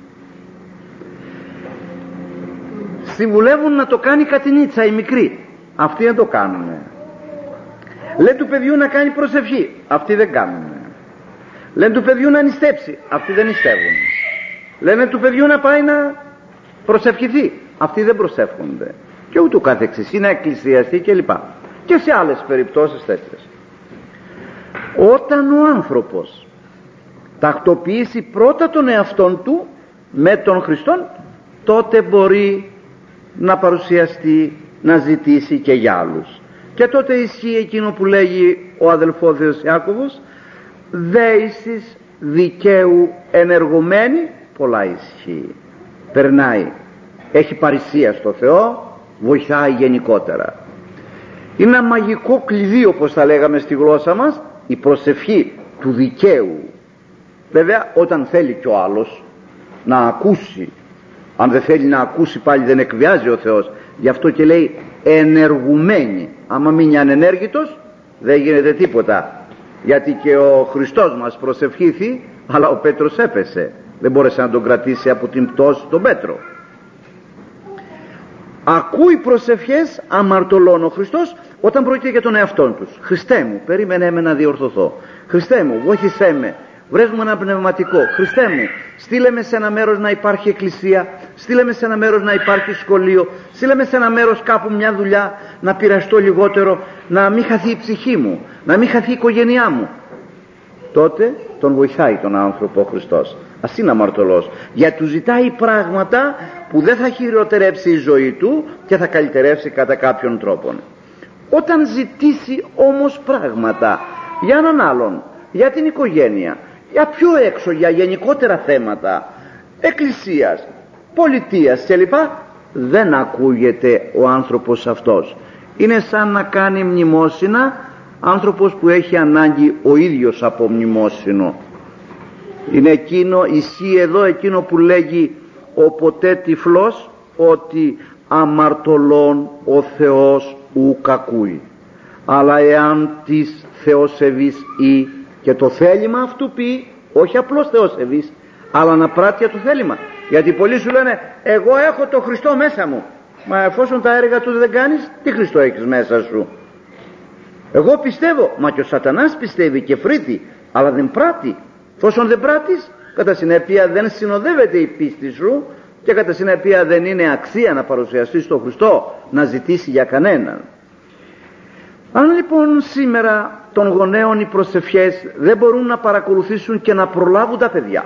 Συμβουλεύουν να το κάνει κατηνίτσα η μικρή, αυτοί δεν το κάνουν. Λένε του παιδιού να κάνει προσευχή, αυτοί δεν κάνουν. Λένε του παιδιού να νηστέψει, αυτοί δεν νηστεύουν. Λένε του παιδιού να πάει να προσευχηθεί, αυτοί δεν προσεύχονται. Και ούτω καθεξής, είναι εκκλησιαστή κλπ. Και σε άλλες περιπτώσεις τέτοιες. Όταν ο άνθρωπος τακτοποιήσει πρώτα τον εαυτόν του με τον Χριστόν, τότε μπορεί να παρουσιαστεί, να ζητήσει και για άλλους. Και τότε ισχύει εκείνο που λέγει ο αδελφός Ιάκωβος, δέησης δικαίου ενεργομένη πολλά ισχύει. Περνάει, έχει παρησία στο Θεό, βοηθάει γενικότερα. Είναι ένα μαγικό κλειδί, όπως θα λέγαμε στη γλώσσα μας, η προσευχή του δικαίου. Βέβαια όταν θέλει κι ο άλλος να ακούσει, αν δεν θέλει να ακούσει πάλι δεν εκβιάζει ο Θεός. Γι' αυτό και λέει ενεργουμένη. Άμα μείνει ανενέργητος δεν γίνεται τίποτα. Γιατί και ο Χριστός μας προσευχήθη, αλλά ο Πέτρος έπεσε, δεν μπόρεσε να τον κρατήσει από την πτώση τον Πέτρο. Ακούει προσευχές αμαρτωλών ο Χριστός όταν πρόκειται για τον εαυτόν τους. Χριστέ μου, περίμενε με να διορθωθώ. Χριστέ μου, βοήθησέ με. Βρες μου ένα πνευματικό. Χριστέ μου, στείλε με σε ένα μέρος να υπάρχει εκκλησία, στείλε με σε ένα μέρος να υπάρχει σχολείο, στείλε με σε ένα μέρος κάπου μια δουλειά, να πειραστώ λιγότερο, να μην χαθεί η ψυχή μου, να μην χαθεί η οικογένειά μου. Τότε τον βοηθάει τον άνθρωπο ο Χριστός. Ας είναι αμαρτωλός, γιατί του ζητάει πράγματα που δεν θα χειροτερέψει η ζωή του και θα καλυτερεύσει κατά κάποιον τρόπο. Όταν ζητήσει όμως πράγματα για έναν άλλον, για την οικογένεια, για πιο έξω, για γενικότερα θέματα εκκλησίας, πολιτείας κλπ, δεν ακούγεται ο άνθρωπος αυτός. Είναι σαν να κάνει μνημόσυνα άνθρωπος που έχει ανάγκη ο ίδιος από μνημόσυνο. Είναι εκείνο, ισχύει εδώ εκείνο που λέγει ο ποτέ τυφλός, ότι αμαρτωλών ο Θεός ου κακούει, αλλά εάν της θεοσεβής ή, και το θέλημα αυτού πει, όχι απλώς θεοσεβής, αλλά να πράττει το θέλημα. Γιατί πολλοί σου λένε εγώ έχω το Χριστό μέσα μου, μα εφόσον τα έργα του δεν κάνεις, τι Χριστό έχεις μέσα σου? Εγώ πιστεύω, μα και ο σατανάς πιστεύει και φρύτει, αλλά δεν πράττει. Εφόσον δεν πράττεις, κατά συνέπεια δεν συνοδεύεται η πίστη σου και κατά συνέπεια δεν είναι αξία να παρουσιαστείς στον Χριστό, να ζητήσει για κανέναν. Αν λοιπόν σήμερα των γονέων οι προσευχές δεν μπορούν να παρακολουθήσουν και να προλάβουν τα παιδιά,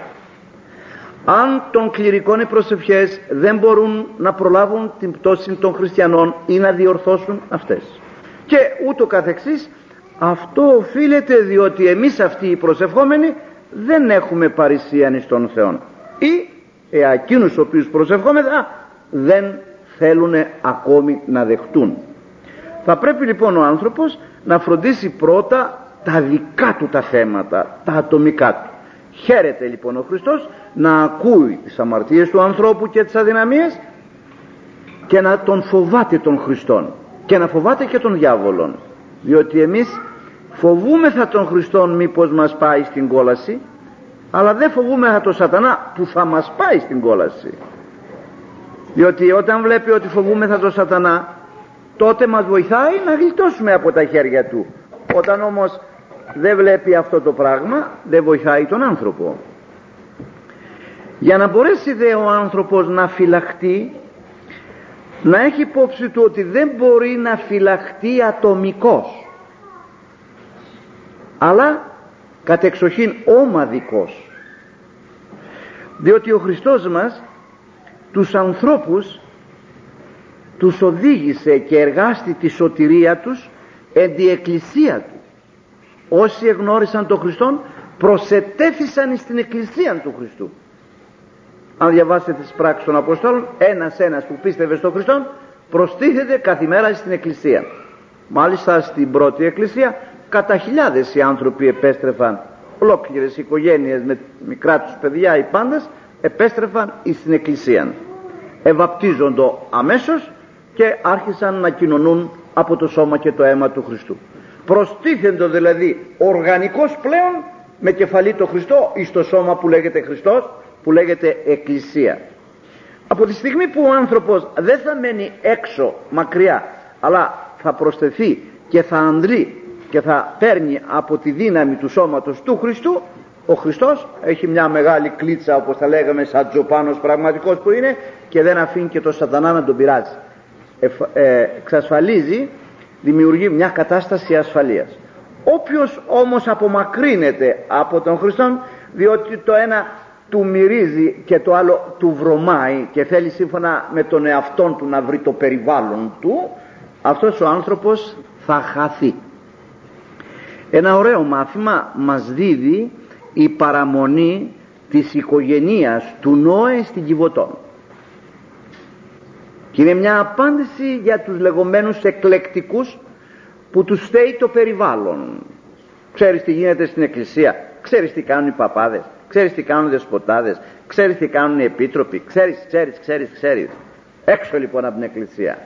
αν των κληρικών οι προσευχές δεν μπορούν να προλάβουν την πτώση των χριστιανών ή να διορθώσουν αυτές, και ούτω καθεξής, αυτό οφείλεται διότι εμείς αυτοί οι προσευχόμενοι δεν έχουμε παρησίαν εις τον Θεό, ή ε, εκείνους οποίους προσευχόμεθα δεν θέλουν ακόμη να δεχτούν. Θα πρέπει λοιπόν ο άνθρωπος να φροντίσει πρώτα τα δικά του τα θέματα, τα ατομικά του. Χαίρεται λοιπόν ο Χριστός να ακούει τις αμαρτίες του ανθρώπου και τις αδυναμίες και να τον φοβάται τον Χριστόν και να φοβάται και τον διάβολον, διότι εμείς φοβούμεθα τον Χριστόν μήπως μας πάει στην κόλαση, αλλά δεν φοβούμεθα τον σατανά που θα μας πάει στην κόλαση. Διότι όταν βλέπει ότι φοβούμεθα τον σατανά, τότε μας βοηθάει να γλιτώσουμε από τα χέρια του. Όταν όμως δεν βλέπει αυτό το πράγμα, δεν βοηθάει τον άνθρωπο. Για να μπορέσει δε ο άνθρωπος να φυλαχτεί, να έχει υπόψη του ότι δεν μπορεί να φυλαχτεί ατομικός, αλλά κατεξοχήν ομαδικός. Διότι ο Χριστός μας τους ανθρώπους τους οδήγησε και εργάστη τη σωτηρία τους εν τη εκκλησία του. Όσοι εγνώρισαν τον Χριστόν προσετέθησαν στην εκκλησία του Χριστού. Αν διαβάσετε τις πράξεις των Αποστόλων, ένας ένας που πίστευε στον Χριστόν προστίθεται καθημέρα στην εκκλησία. Μάλιστα στην πρώτη εκκλησία κατά χιλιάδες οι άνθρωποι επέστρεφαν, ολόκληρες οικογένειες με μικρά τους παιδιά, οι πάντες επέστρεφαν στην εκκλησία, ευαπτίζοντο αμέσως και άρχισαν να κοινωνούν από το σώμα και το αίμα του Χριστού. Προστίθεντο δηλαδή οργανικός πλέον με κεφαλή το Χριστό εις το σώμα που λέγεται Χριστός, που λέγεται εκκλησία. Από τη στιγμή που ο άνθρωπος δεν θα μένει έξω μακριά, αλλά θα προσθεθεί και θα ανδρεί και θα παίρνει από τη δύναμη του σώματος του Χριστού, ο Χριστός έχει μια μεγάλη κλίτσα, όπως τα λέγαμε, σαν τζοπάνος πραγματικός που είναι, και δεν αφήνει και το σατανά να τον πειράζει. Ε, ε, εξασφαλίζει, δημιουργεί μια κατάσταση ασφαλείας. Όποιος όμως απομακρύνεται από τον Χριστόν, διότι το ένα του μυρίζει και το άλλο του βρωμάει και θέλει σύμφωνα με τον εαυτόν του να βρει το περιβάλλον του, αυτός ο άνθρωπος θα χαθεί. Ένα ωραίο μάθημα μας δίδει η παραμονή της οικογενείας του Νόε στην Κιβωτό, και είναι μια απάντηση για τους λεγόμενους εκλεκτικούς που τους θέει το περιβάλλον. Ξέρεις τι γίνεται στην εκκλησία, ξέρεις τι κάνουν οι παπάδες, ξέρεις τι κάνουν οι δεσποτάδες, ξέρεις τι κάνουν οι επίτροποι, ξέρεις, ξέρεις, ξέρεις, ξέρεις. Έξω λοιπόν από την εκκλησία.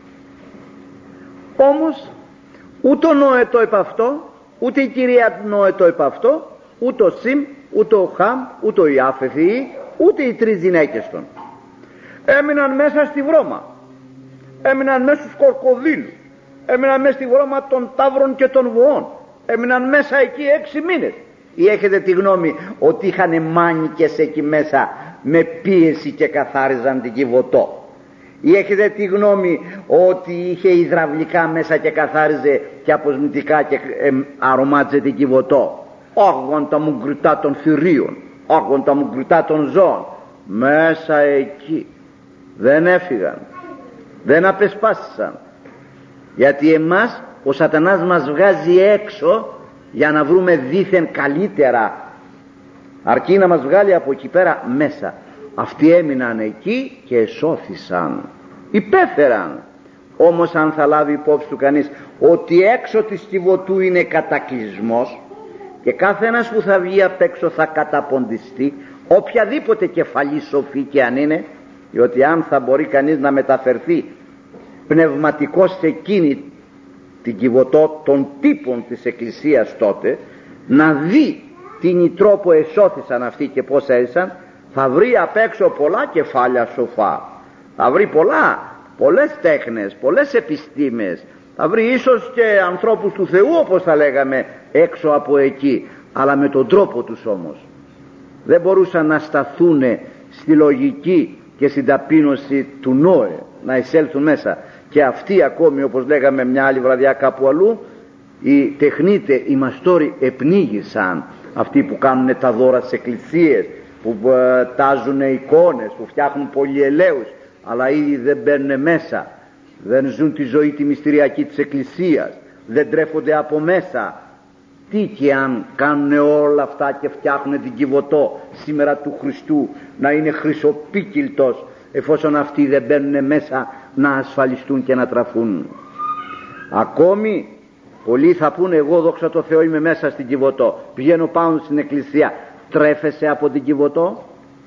Όμως ούτε ο Νόε το είπε αυτό, ούτε η κυρία Νόε το είπε αυτό, ούτε ο Σιμ, ούτε ο Χαμ, ούτε ο Ιάφεθη, ούτε οι τρεις γυναίκες των. Έμειναν μέσα στη βρώμα, έμειναν μέσα στους κορκοδίλους, έμειναν μέσα στη βρώμα των ταύρων και των βοών, έμειναν μέσα εκεί έξι μήνες. Ή έχετε τη γνώμη ότι είχαν μάνικες εκεί μέσα με πίεση και καθάριζαν την Κιβωτό? Ή έχετε τη γνώμη ότι είχε υδραυλικά μέσα και καθάριζε και αποσμητικά και ε, αρωμάτιζε την Κιβωτό? Άγγον τα μουγκριτά των θηρίων, άγγον τα μουγκριτά των ζώων, μέσα εκεί δεν έφυγαν, δεν απεσπάσισαν. Γιατί εμάς ο σατανάς μας βγάζει έξω για να βρούμε δήθεν καλύτερα, αρκεί να μας βγάλει από εκεί πέρα μέσα. Αυτοί έμειναν εκεί και εσώθησαν, υπέφεραν. Όμως αν θα λάβει υπόψη του κανείς ότι έξω της Κιβωτού είναι κατακλυσμός και κάθε ένας που θα βγει απ' έξω θα καταποντιστεί, οποιαδήποτε κεφαλή σοφή και αν είναι, διότι αν θα μπορεί κανείς να μεταφερθεί πνευματικός σε εκείνη την Κιβωτό των τύπων της Εκκλησίας τότε, να δει τι τρόπο εσώθησαν αυτοί και πώς έζησαν, θα βρει απ' έξω πολλά κεφάλια σοφά, θα βρει πολλά, πολλές τέχνες, πολλές επιστήμες, θα βρει ίσως και ανθρώπους του Θεού όπως θα λέγαμε έξω από εκεί, αλλά με τον τρόπο τους όμως. Δεν μπορούσαν να σταθούν στη λογική και στην ταπείνωση του Νόε, να εισέλθουν μέσα. Και αυτοί ακόμη, όπως λέγαμε μια άλλη βραδιά κάπου αλλού, οι τεχνίτε, οι μαστόροι επνίγησαν, αυτοί που κάνουν τα δώρα στις εκκλησίες, που ε, τάζουν εικόνες, που φτιάχνουν πολυελαίους, αλλά ήδη δεν μπαίνουν μέσα, δεν ζουν τη ζωή τη μυστηριακή της εκκλησίας, δεν τρέφονται από μέσα. Τι και αν κάνουν όλα αυτά και φτιάχνουν την Κιβωτό σήμερα του Χριστού να είναι χρυσοπίκυλτος, εφόσον αυτοί δεν μπαίνουν μέσα να ασφαλιστούν και να τραφούν. Ακόμη πολλοί θα πούνε, εγώ δόξα τω Θεώ είμαι μέσα στην Κιβωτό, πηγαίνω πάνω στην εκκλησία. Τρέφεσαι από την Κιβωτό?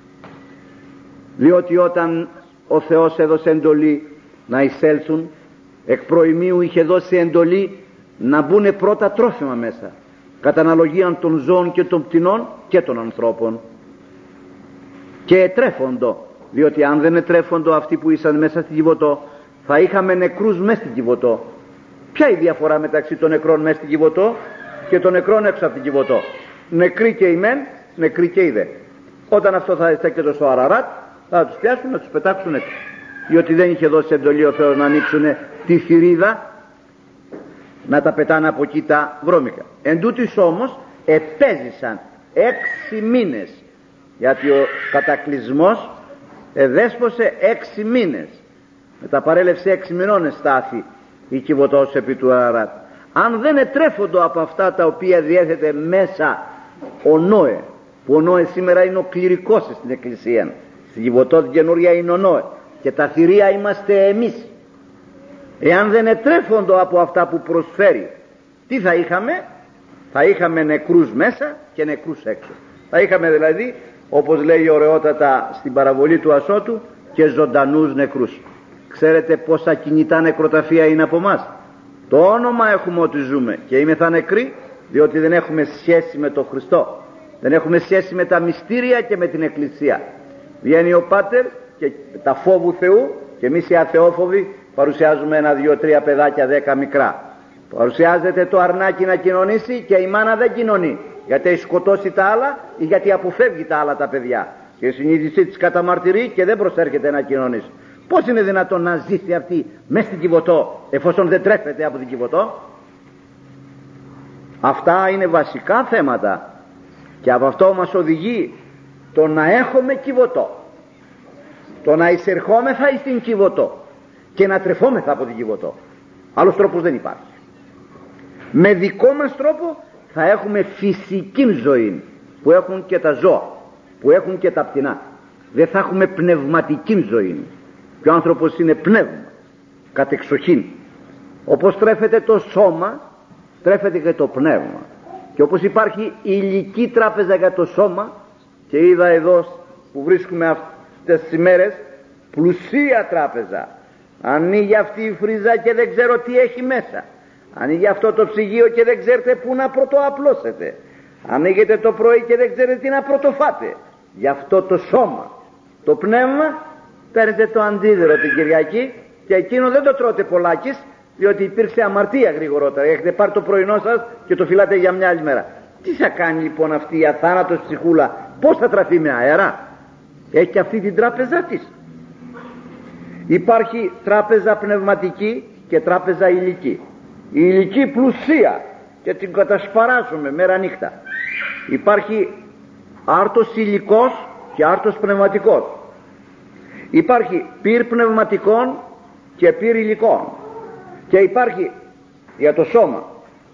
Διότι όταν ο Θεός έδωσε εντολή να εισέλθουν, εκ προημίου είχε δώσει εντολή να μπουν πρώτα τρόφιμα μέσα, κατά αναλογία των ζώων και των πτηνών και των ανθρώπων, και ετρέφοντο, διότι αν δεν ετρέφοντο αυτοί που ήσαν μέσα στην Κιβωτό, θα είχαμε νεκρούς μέσα στην Κιβωτό. Ποια είναι η διαφορά μεταξύ των νεκρών μέσα στην Κιβωτό και των νεκρών έξω από την Κιβωτό? Νεκροί και οι μεν, νεκροί και οι δε. Όταν αυτό θα στέκεται στο Αραράτ, θα τους πιάσουν να τους πετάξουν έξω, διότι δεν είχε δώσει εντολή ο Θεός να ανοίξουν τη θηρίδα, να τα πετάνε από εκεί τα βρώμικα. Εν τούτοις όμως επέζησαν έξι μήνες, γιατί ο κατακλυσμός εδέσπωσε έξι μήνες. Μεταπαρέλευσε έξι μηνώνες στάθη η Κιβωτός επί του Αραράτ. Αν δεν ετρέφοντο από αυτά τα οποία διέθετε μέσα ο Νόε, που ο Νόε σήμερα είναι ο κληρικός στην εκκλησία, στην Κιβωτό την καινούρια είναι ο Νόε και τα θηρία είμαστε εμείς, εάν δεν ετρέφοντο από αυτά που προσφέρει, τι θα είχαμε? Θα είχαμε νεκρούς μέσα και νεκρούς έξω. Θα είχαμε δηλαδή, όπως λέει ωραιότατα στην παραβολή του Ασώτου, και ζωντανούς νεκρούς. Ξέρετε πόσα κινητά νεκροταφεία είναι από μας? Το όνομα έχουμε ότι ζούμε και είμεθα νεκροί, διότι δεν έχουμε σχέση με τον Χριστό, δεν έχουμε σχέση με τα μυστήρια και με την Εκκλησία. Βγαίνει ο Πάτερ και τα φόβου Θεού, και εμείς οι αθεόφοβοι παρουσιάζουμε ένα, δύο, τρία παιδάκια, δέκα μικρά. Παρουσιάζεται το αρνάκι να κοινωνήσει και η μάνα δεν κοινωνεί, γιατί έχει σκοτώσει τα άλλα ή γιατί αποφεύγει τα άλλα τα παιδιά, και η συνείδησή της καταμαρτυρεί και δεν προσέρχεται να κοινωνήσει. Πώς είναι δυνατόν να ζήσει αυτή μέσα στην Κιβωτό εφόσον δεν τρέφεται από την Κιβωτό? Αυτά είναι βασικά θέματα, και από αυτό μας οδηγεί το να έχουμε Κιβωτό, το να εισερχόμεθα εις την Κιβωτό και να τρεφόμεθα από την Κιβωτό. Άλλος τρόπος δεν υπάρχει. Με δικό μας τρόπο θα έχουμε φυσική ζωή που έχουν και τα ζώα, που έχουν και τα πτηνά. Δεν θα έχουμε πνευματική ζωή. Και ο άνθρωπος είναι πνεύμα κατεξοχήν. Όπως τρέφεται το σώμα, τρέφεται και το πνεύμα. Και όπως υπάρχει υλική τράπεζα για το σώμα, και είδα εδώ που βρίσκουμε αυτές τις ημέρες πλουσία τράπεζα, ανοίγει αυτή η φρίζα και δεν ξέρω τι έχει μέσα, ανοίγει αυτό το ψυγείο και δεν ξέρετε πού να πρωτοαπλώσετε, ανοίγετε το πρωί και δεν ξέρετε τι να πρωτοφάτε. Γι' αυτό το σώμα, το πνεύμα, παίρνετε το αντίδωρο την Κυριακή και εκείνο δεν το τρώτε πολλάκις, διότι υπήρξε αμαρτία γρηγορότερα. Έχετε πάρει το πρωινό σας και το φυλάτε για μια άλλη μέρα. Τι θα κάνει λοιπόν αυτή η αθάνατος ψυχούλα? Πώς θα τραφεί με αέρα? Έχει και αυτή την τράπεζα της. Υπάρχει τράπεζα πνευματική και τράπεζα υλική. Η υλική πλουσία και την κατασπαράζουμε μέρα νύχτα. Υπάρχει άρτος υλικός και άρτος πνευματικός. Υπάρχει πυρ πνευματικών και πυρ υλικών. Και υπάρχει για το σώμα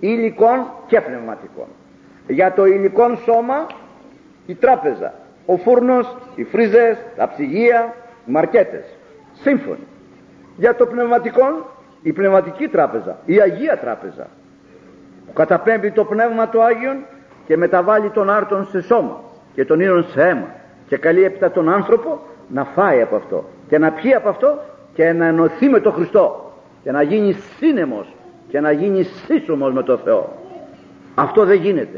υλικών και πνευματικών. Για το υλικών σώμα η τράπεζα, ο φούρνος, οι φρίζες, τα ψυγεία, οι μαρκέτες, σύμφωνοι. Για το πνευματικό η πνευματική τράπεζα, η Αγία Τράπεζα, που καταπέμπει το Πνεύμα του Άγιον και μεταβάλλει τον άρτον σε σώμα και τον ήρων σε αίμα και καλεί έπειτα τον άνθρωπο να φάει από αυτό και να πιει από αυτό και να ενωθεί με τον Χριστό και να γίνει σύνεμος και να γίνει σύσσωμος με τον Θεό. Αυτό δεν γίνεται.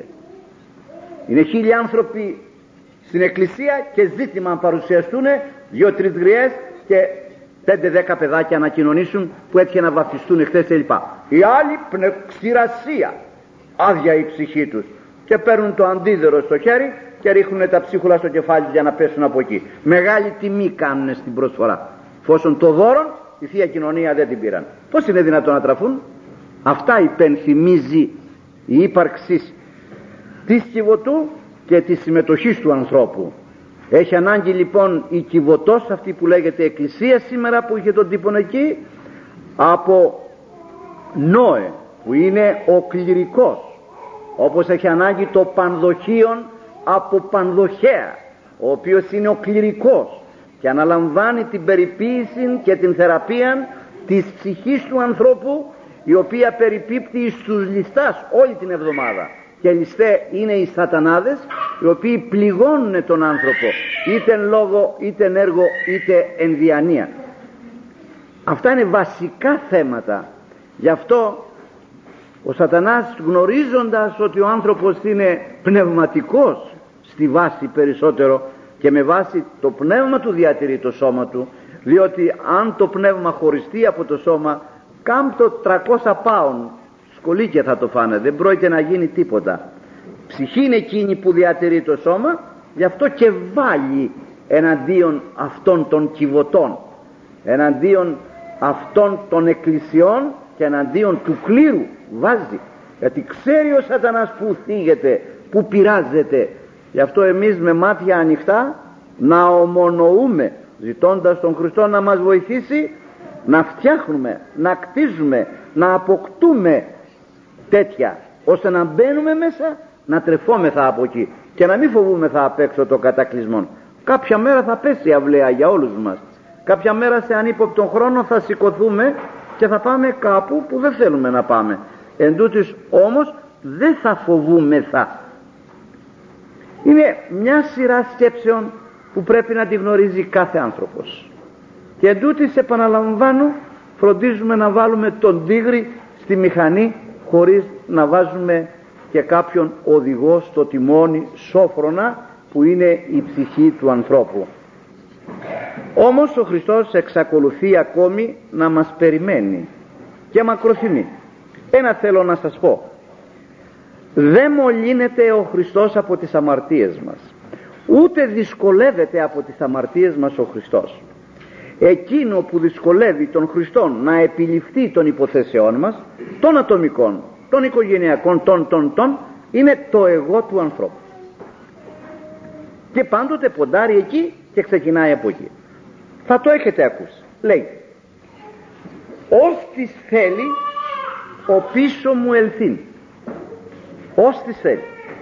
Είναι χίλιοι άνθρωποι στην εκκλησία και ζήτημα αν παρουσιαστούν δύο-τρεις γριές και πέντε-δέκα παιδάκια να κοινωνήσουν που έτυχε να βαφτιστούν χθες κλπ. Οι άλλοι πνευξηρασία, άδεια η ψυχή τους και παίρνουν το αντίδερο στο χέρι και ρίχνουν τα ψίχουλα στο κεφάλι για να πέσουν από εκεί. Μεγάλη τιμή κάνουν στην προσφορά. Φόσον το δώρο η Θεία Κοινωνία δεν την πήραν. Πώς είναι δυνατόν να τραφούν? Αυτά υπενθυμίζει η ύπαρξη της Κιβωτού και της συμμετοχής του ανθρώπου. Έχει ανάγκη λοιπόν η Κιβωτός, αυτή που λέγεται Εκκλησία σήμερα, που είχε τον τύπον εκεί, από Νόε που είναι ο κληρικός, όπως έχει ανάγκη το Πανδοχίον από Πανδοχέα, ο οποίος είναι ο κληρικός και αναλαμβάνει την περιποίηση και την θεραπεία της ψυχής του ανθρώπου, η οποία περιπίπτει στους ληστάς όλη την εβδομάδα. Και ληστέ είναι οι σατανάδες, οι οποίοι πληγώνουν τον άνθρωπο είτε εν λόγω, είτε εν έργο, είτε εν διανία. Αυτά είναι βασικά θέματα. Γι' αυτό ο σατανάς, γνωρίζοντας ότι ο άνθρωπος είναι πνευματικός στη βάση περισσότερο και με βάση το πνεύμα του διατηρεί το σώμα του, διότι αν το πνεύμα χωριστεί από το σώμα, κάμπτω τριακόσια πάουν σκολίκια θα το φάνε, δεν πρόκειται να γίνει τίποτα. Ψυχή είναι εκείνη που διατηρεί το σώμα, γι' αυτό και βάλει εναντίον αυτών των Κιβωτών, εναντίον αυτών των εκκλησιών και εναντίον του κλήρου βάζει, γιατί ξέρει ο σατανάς που θίγεται, που πειράζεται. Γι' αυτό εμείς με μάτια ανοιχτά να ομονοούμε, ζητώντας τον Χριστό να μας βοηθήσει να φτιάχνουμε, να κτίζουμε, να αποκτούμε τέτοια, ώστε να μπαίνουμε μέσα, να τρεφόμεθα από εκεί και να μην φοβούμεθα απ' έξω το κατακλυσμό. Κάποια μέρα θα πέσει η αυλαία για όλους μας. Κάποια μέρα σε ανύποπτον χρόνο θα σηκωθούμε και θα πάμε κάπου που δεν θέλουμε να πάμε. Εν τούτης όμως δεν θα φοβούμεθα. Είναι μια σειρά σκέψεων που πρέπει να τη γνωρίζει κάθε άνθρωπος. Και εν τούτης, επαναλαμβάνω, φροντίζουμε να βάλουμε τον τίγρη στη μηχανή χωρίς να βάζουμε και κάποιον οδηγό στο τιμόνι σόφρονα που είναι η ψυχή του ανθρώπου. Όμως ο Χριστός εξακολουθεί ακόμη να μας περιμένει και μακροθυμεί. Ένα θέλω να σας πω: δεν μολύνεται ο Χριστός από τις αμαρτίες μας, ούτε δυσκολεύεται από τις αμαρτίες μας ο Χριστός. Εκείνο που δυσκολεύει τον Χριστόν να επιληφθεί των υποθέσεών μας, των ατομικών, των οικογενειακών, των των των, είναι το εγώ του ανθρώπου. Και πάντοτε ποντάρει εκεί και ξεκινάει από εκεί. Θα το έχετε ακούσει. Λέει: ως της θέλει ο πίσω μου ελθύν. Ως της θέλει.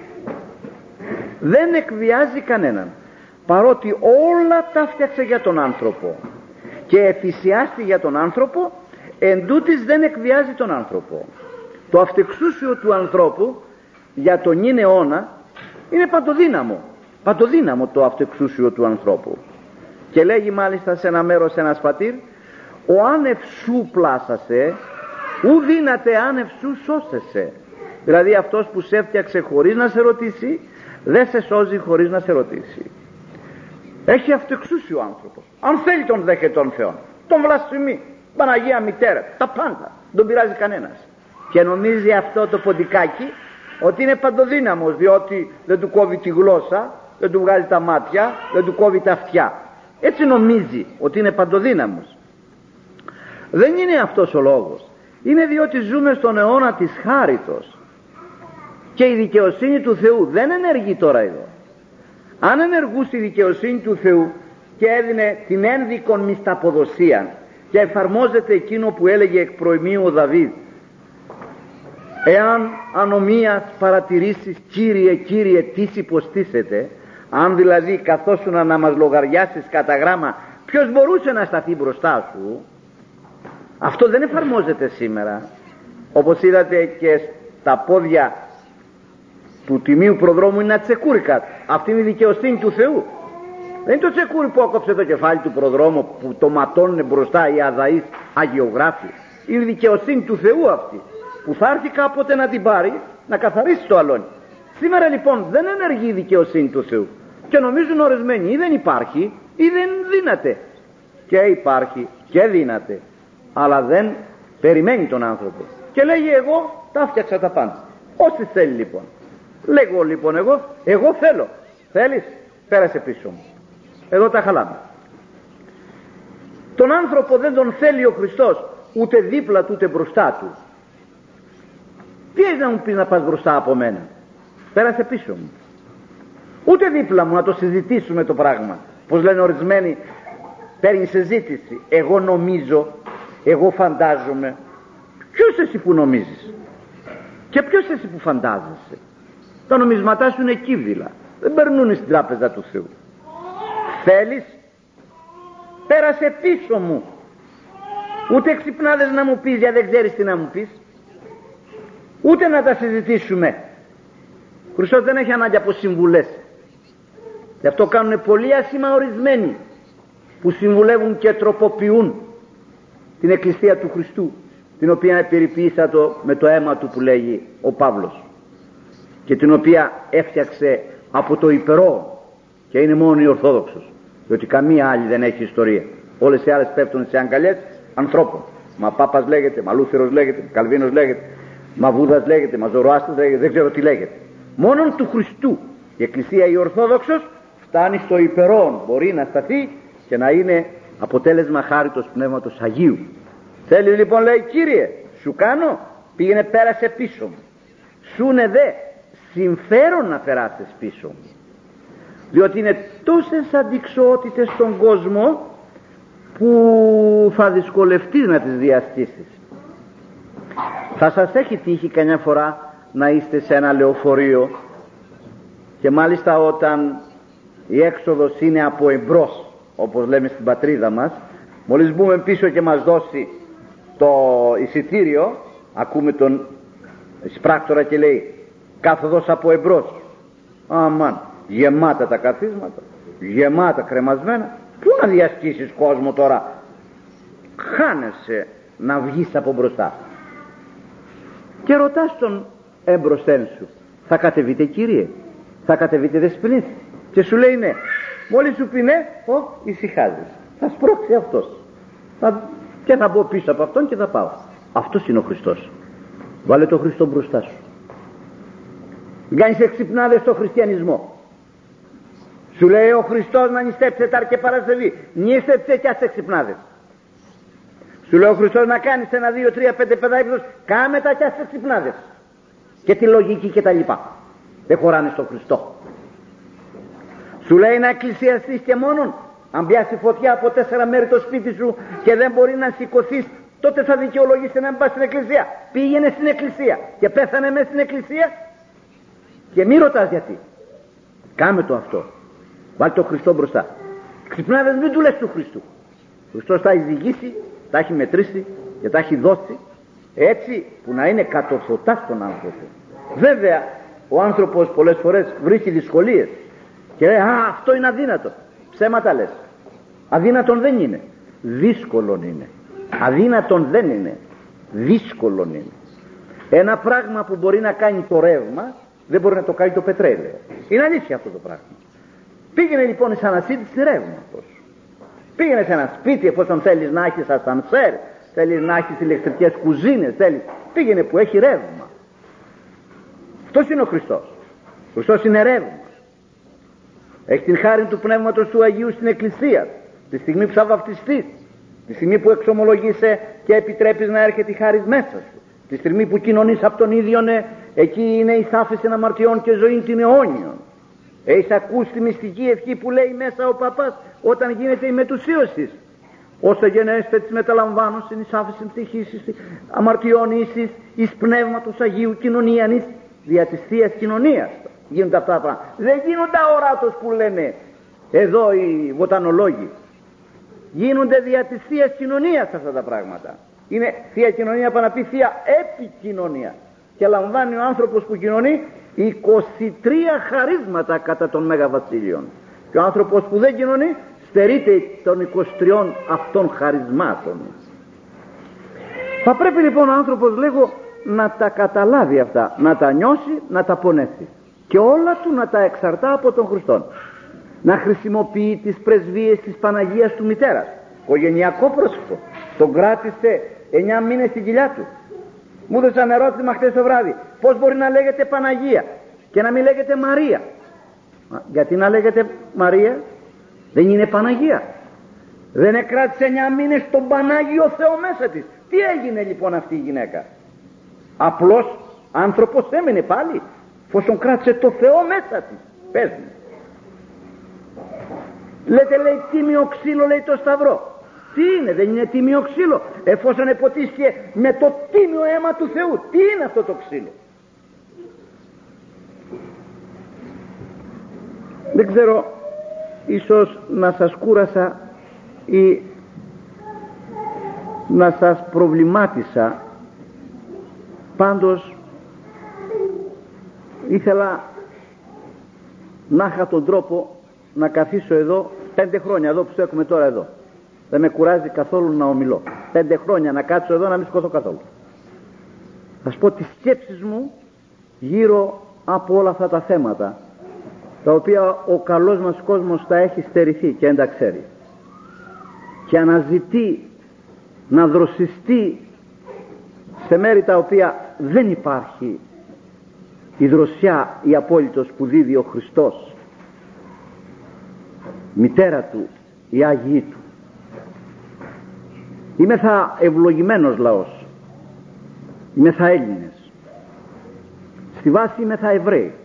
Δεν εκβιάζει κανέναν, παρότι όλα τα φτιάξε για τον άνθρωπο και εφησιάστη για τον άνθρωπο, εν τούτης δεν εκβιάζει τον άνθρωπο. Το αυτεξούσιο του ανθρώπου για τον νυν αιώνα είναι παντοδύναμο, παντοδύναμο το αυτεξούσιο του ανθρώπου. Και λέγει μάλιστα σε ένα μέρος ένας πατήρ: ο άνευ σου πλάσασε, ου δύναται άνευ σου σώσεσαι. Δηλαδή αυτός που σε έφτιαξε χωρίς να σε ρωτήσει, δεν σε σώζει χωρίς να σε ρωτήσει. Έχει αυτοεξούσιο άνθρωπος. Αν θέλει τον δέχεται τον Θεό, τον βλασφημεί, Παναγία Μητέρα, τα πάντα, δεν τον πειράζει κανένας. Και νομίζει αυτό το ποντικάκι ότι είναι παντοδύναμος, διότι δεν του κόβει τη γλώσσα, δεν του βγάζει τα μάτια, δεν του κόβει τα αυτιά. Έτσι νομίζει ότι είναι παντοδύναμος. Δεν είναι αυτός ο λόγος. Είναι διότι ζούμε στον αιώνα της χάριτος και η δικαιοσύνη του Θεού δεν ενεργεί τώρα εδώ. Αν ενεργούσε η δικαιοσύνη του Θεού και έδινε την ένδικον μισταποδοσία και εφαρμόζεται εκείνο που έλεγε εκ προημίου ο Δαβίδ: Εάν ανομίας παρατηρήσεις, Κύριε, Κύριε, τι υποστήσετε, αν δηλαδή καθόσουνα να μας λογαριάσεις κατά γράμμα ποιος μπορούσε να σταθεί μπροστά σου, αυτό δεν εφαρμόζεται σήμερα. Όπως είδατε και στα πόδια του τιμίου προδρόμου είναι ένα τσεκούρι κάτω. Αυτή είναι η δικαιοσύνη του Θεού. Δεν είναι το τσεκούρι που έκοψε το κεφάλι του προδρόμου, που το ματώνουν μπροστά οι αδαείς αγιογράφοι. Είναι η δικαιοσύνη του Θεού αυτή, που θα έρθει κάποτε να την πάρει, να καθαρίσει το αλόνι. Σήμερα λοιπόν δεν ενεργεί η δικαιοσύνη του Θεού και νομίζουν ορισμένοι ή δεν υπάρχει ή δεν δύναται. Και υπάρχει και δύναται, αλλά δεν περιμένει τον άνθρωπο και λέγει εγώ τα φτιάξα τα πάντα. Όσοι θέλει λοιπόν, λέγω λοιπόν εγώ, εγώ θέλω. Θέλεις, πέρασε πίσω μου. Εδώ τα χαλάμε. Τον άνθρωπο δεν τον θέλει ο Χριστός ούτε δίπλα του ούτε μπροστά του. Τι έχει να μου πεις να πας μπροστά από μένα? Πέρασε πίσω μου. Ούτε δίπλα μου να το συζητήσουμε το πράγμα. Πως λένε ορισμένοι, παίρνει συζήτηση. Εγώ νομίζω, εγώ φαντάζομαι. Ποιος εσύ που νομίζεις? Και ποιος εσύ που φαντάζεσαι? Τα νομισματά σου είναι κύβυλα, δεν περνούν στην τράπεζα του Θεού. Θέλεις, πέρασε πίσω μου. Ούτε ξυπνάδες να μου πεις, για δεν ξέρεις τι να μου πεις. Ούτε να τα συζητήσουμε. Ο Χριστός δεν έχει ανάγκη από συμβουλές. Γι' αυτό κάνουν πολύ άσχημα ορισμένοι που συμβουλεύουν και τροποποιούν την Εκκλησία του Χριστού, την οποία περιποίησα το, με το αίμα του που λέγει ο Παύλος, και την οποία έφτιαξε από το υπερό, και είναι μόνο η Ορθόδοξος, διότι καμία άλλη δεν έχει ιστορία. Όλες οι άλλες πέφτουν σε αγκαλιές ανθρώπων. Μα Πάπας λέγεται, μα Λούθερος λέγεται, Καλβίνος λέγεται, μα Βούδας λέγεται, μα Ζωροάστρας λέγεται, δεν ξέρω τι λέγεται. Μόνον του Χριστού η Εκκλησία η Ορθόδοξος φτάνει στο υπερόν, μπορεί να σταθεί και να είναι αποτέλεσμα χάριτος Πνεύματος Αγίου. Θέλει λοιπόν, λέει, Κύριε, σου κάνω, πήγαινε πέρασε πίσω μου. Σου είναι δε συμφέρον να περάσεις πίσω μου, διότι είναι τόσες αντιξοότητες στον κόσμο που θα δυσκολευτείς να τις διαστήσεις. Θα σας έχει τύχει καμιά φορά να είστε σε ένα λεωφορείο και μάλιστα όταν η έξοδος είναι από εμπρός, όπως λέμε στην πατρίδα μας, μόλις μπούμε πίσω και μας δώσει το εισιτήριο, ακούμε τον εισπράκτορα και λέει κάθοδος από εμπρός. Αμάν, γεμάτα τα καθίσματα, γεμάτα κρεμασμένα. Πού να διασκήσεις κόσμο τώρα? Χάνεσαι να βγεις από μπροστά. Και ρωτάς τον εμπροσθέν σου, θα κατεβείτε Κύριε, θα κατεβείτε δεσποινής? Και σου λέει ναι. Μόλις σου πει ναι, ο, ησυχάζεις. Θα σπρώξει αυτός. Θα... Και θα μπω πίσω από αυτόν και θα πάω. Αυτός είναι ο Χριστός. Βάλε τον Χριστό μπροστά σου. Κάνεις εξυπνάδες στο χριστιανισμό. Σου λέει ο Χριστός να νηστέψετε αρ και Παρασκευή. Νηστέψε και ας εξυπνάδες. Σου λέει ο Χριστός να κάνεις ένα, δύο, τρία, πέντε, πεντά, κάμε τα και ας εξυπνάδες. Και τη λογική και τα λοιπά. Δεν χωράνε στον Χριστό. Σου λέει να εκκλησιαστείς και μόνον. Αν πιάσει φωτιά από τέσσερα μέρη το σπίτι σου και δεν μπορεί να σηκωθείς, τότε θα δικαιολογήσει να μην πας στην εκκλησία. Πήγαινε στην εκκλησία και πέθανε μέσα στην εκκλησία και μη ρωτάς γιατί. Κάμε το αυτό. Βάλει τον Χριστό μπροστά. Ξυπνάδες, μην του λες του Χριστού. Ο Χριστός τα έχει διηγήσει, τα έχει μετρήσει και τα έχει δώσει έτσι που να είναι κατορθωτά στον άνθρωπο. Βέβαια ο άνθρωπος πολλές φορές βρίσκει δυσκολίες και λέει α, αυτό είναι αδύνατο. Ψέματα λες. Αδύνατον δεν είναι, δύσκολον είναι. Αδύνατον δεν είναι, δύσκολον είναι. Ένα πράγμα που μπορεί να κάνει το ρεύμα δεν μπορεί να το κάνει το πετρέλαιο. Είναι αλήθεια αυτό το πράγμα. Πήγαινε λοιπόν σε ανασύντηση ρεύματος. Πήγαινε σε ένα σπίτι, εφόσον θέλεις να έχεις ασανσέρ, θέλεις να έχεις ηλεκτρικές κουζίνες, θέλεις, πήγαινε που έχει ρεύμα. Αυτός είναι ο Χριστός. Ο Χριστός είναι ρεύμα. Έχει την χάρη του Πνεύματος του Αγίου στην Εκκλησία, τη στιγμή που θα βαφτιστείς, τη στιγμή που εξομολογείσαι και επιτρέπεις να έρχεται η χάρη μέσα σου, τη στιγμή που κοινωνείς από τον ίδιον, εκεί είναι η θάφεση αμαρτιών και ζωή την αιώνιον. Έχεις ακούσει τη μυστική ευχή που λέει μέσα ο παπάς όταν γίνεται η μετουσίωση? Ώστε γενέστε της μεταλαμβάνωσιν εις άφησιν ψυχής, εις αμαρτιών ίσης, εις πνεύματος Αγίου κοινωνίαν, εις δια της Θείας κοινωνίας. Γίνονται αυτά τα πράγματα. Δεν γίνονται αοράτως που λένε εδώ οι βοτανολόγοι. Γίνονται δια της Θείας κοινωνίας αυτά τα πράγματα. Είναι Θεία Κοινωνία, πάνω να πει Θεία Επικοινωνία. Και λαμβάνει ο άνθρωπος που κοινωνεί είκοσι τρία χαρίσματα κατά των Μέγα Βασίλειων. Και ο άνθρωπος που δεν κοινωνεί στερείται των είκοσι τριών αυτών χαρισμάτων. Θα πρέπει λοιπόν ο άνθρωπος, λέγω, να τα καταλάβει αυτά, να τα νιώσει, να τα πονέσει και όλα του να τα εξαρτά από τον Χριστό. Να χρησιμοποιεί τις πρεσβείες της Παναγίας του Μητέρας, οικογενειακό πρόσωπο. Τον κράτησε εννιά μήνες στην κοιλιά του. Μου έδωσαν ερώτημα χτες το βράδυ, πώς μπορεί να λέγεται Παναγία και να μην λέγεται Μαρία? Γιατί να λέγεται Μαρία? Δεν είναι Παναγία? Δεν εκράτησε εννιά μήνες τον Πανάγιο Θεό μέσα της? Τι έγινε λοιπόν αυτή η γυναίκα? Απλώς άνθρωπος έμενε πάλι, εφόσον κράτησε το Θεό μέσα της. Πες μου. Λέτε, λέει, τίμιο ξύλο, λέει, το σταυρό. Τι είναι? Δεν είναι τίμιο ξύλο εφόσον εποτίστηκε με το τίμιο αίμα του Θεού? Τι είναι αυτό το ξύλο? Δεν ξέρω, ίσως να σας κούρασα ή να σας προβλημάτισα. Πάντως ήθελα να είχα τον τρόπο να καθίσω εδώ πέντε χρόνια, εδώ που στέκομαι τώρα εδώ. Δεν με κουράζει καθόλου να ομιλώ. Πέντε χρόνια να κάτσω εδώ να μην σηκωθώ καθόλου. Θα σας πω τις σκέψεις μου γύρω από όλα αυτά τα θέματα, τα οποία ο καλός μας κόσμος τα έχει στερηθεί και δεν τα ξέρει, και αναζητεί να δροσιστεί σε μέρη τα οποία δεν υπάρχει η δροσιά η απόλυτος που δίδει ο Χριστός, μητέρα του, η Άγιη του. Είμαι θα ευλογημένος λαός, είμαι θα Έλληνες, στη βάση είμαι θα Εβραίοι,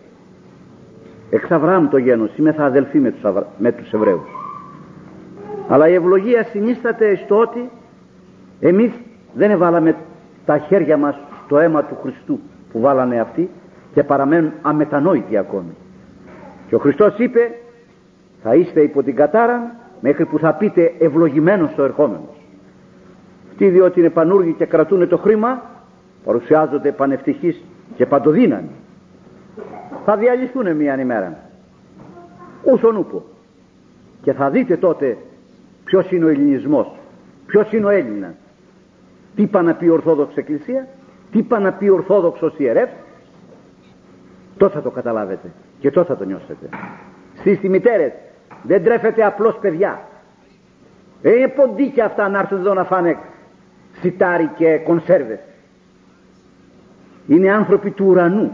εξ Αβραάμ το γένος, είμαι θα αδελφοί με τους, Αβρα... με τους Εβραίους. Αλλά η ευλογία συνίσταται στο ότι εμείς δεν εβάλαμε τα χέρια μας στο αίμα του Χριστού που βάλανε αυτοί και παραμένουν αμετανόητοι ακόμη. Και ο Χριστός είπε, θα είστε υπό την κατάρα μέχρι που θα πείτε ευλογημένος ο ερχόμενος. Αυτοί, διότι είναι πανούργοι και κρατούν το χρήμα, παρουσιάζονται πανευτυχείς και παντοδύναμοι. Θα διαλυθούν μίαν ημέρα, ούσον ούπο, και θα δείτε τότε ποιος είναι ο ελληνισμός, ποιος είναι ο Έλληνας, τι πά να πει η Ορθόδοξη Εκκλησία, τι πά να πει ο Ορθόδοξος ιερεύς. Τότε θα το καταλάβετε και τότε θα το νιώσετε. Στις μητέρες δεν τρέφετε απλώς παιδιά. Δεν είναι ποντίκια αυτά να έρθουν εδώ να φάνε σιτάρι και κονσέρβες. Είναι άνθρωποι του ουρανού.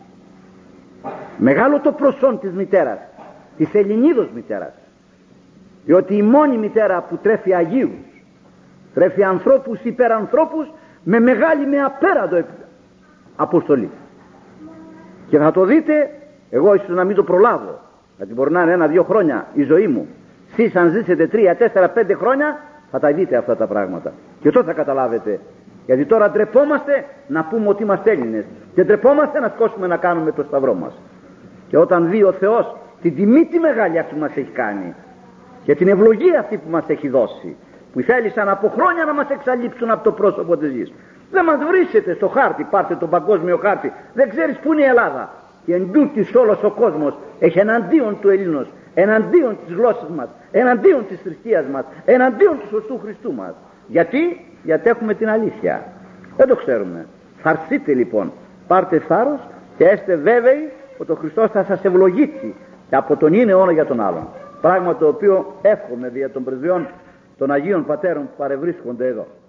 Μεγάλο το προσόν της μητέρας, της Ελληνίδος μητέρας, διότι η μόνη μητέρα που τρέφει Αγίους, τρέφει ανθρώπους υπερανθρώπους με μεγάλη, με απέραντο αποστολή. Και θα το δείτε, εγώ ίσως να μην το προλάβω, γιατί μπορεί να είναι ένα-δύο χρόνια η ζωή μου. Εσείς αν ζήσετε τρία, τέσσερα, πέντε χρόνια θα τα δείτε αυτά τα πράγματα και τότε θα καταλάβετε. Γιατί τώρα ντρεπόμαστε να πούμε ότι είμαστε Έλληνες και ντρεπόμαστε να σκόσουμε να κάνουμε το σταυρό μας. Και όταν δει ο Θεός την τιμή τη μεγάλη αυτή που μας έχει κάνει και την ευλογία αυτή που μας έχει δώσει, που θέλησαν από χρόνια να μας εξαλείψουν από το πρόσωπο της γης, δεν μας βρίσκεται στο χάρτη, πάρτε τον παγκόσμιο χάρτη, δεν ξέρεις που είναι η Ελλάδα. Και εν τούτης όλος ο κόσμος έχει εναντίον του Ελλήνος, εναντίον της γλώσσας μας, εναντίον της θρησκείας μας, εναντίον του σωστού Χριστού μας. Γιατί? Γιατί έχουμε την αλήθεια. Δεν το ξέρουμε. Θαρσείτε λοιπόν, πάρτε θάρρος και έστε βέβαιοι ότι ο Χριστός θα σας ευλογήσει και από τον είναι όνο για τον άλλον. Πράγμα το οποίο εύχομαι δια των πρεσβειών των Αγίων Πατέρων που παρευρίσκονται εδώ.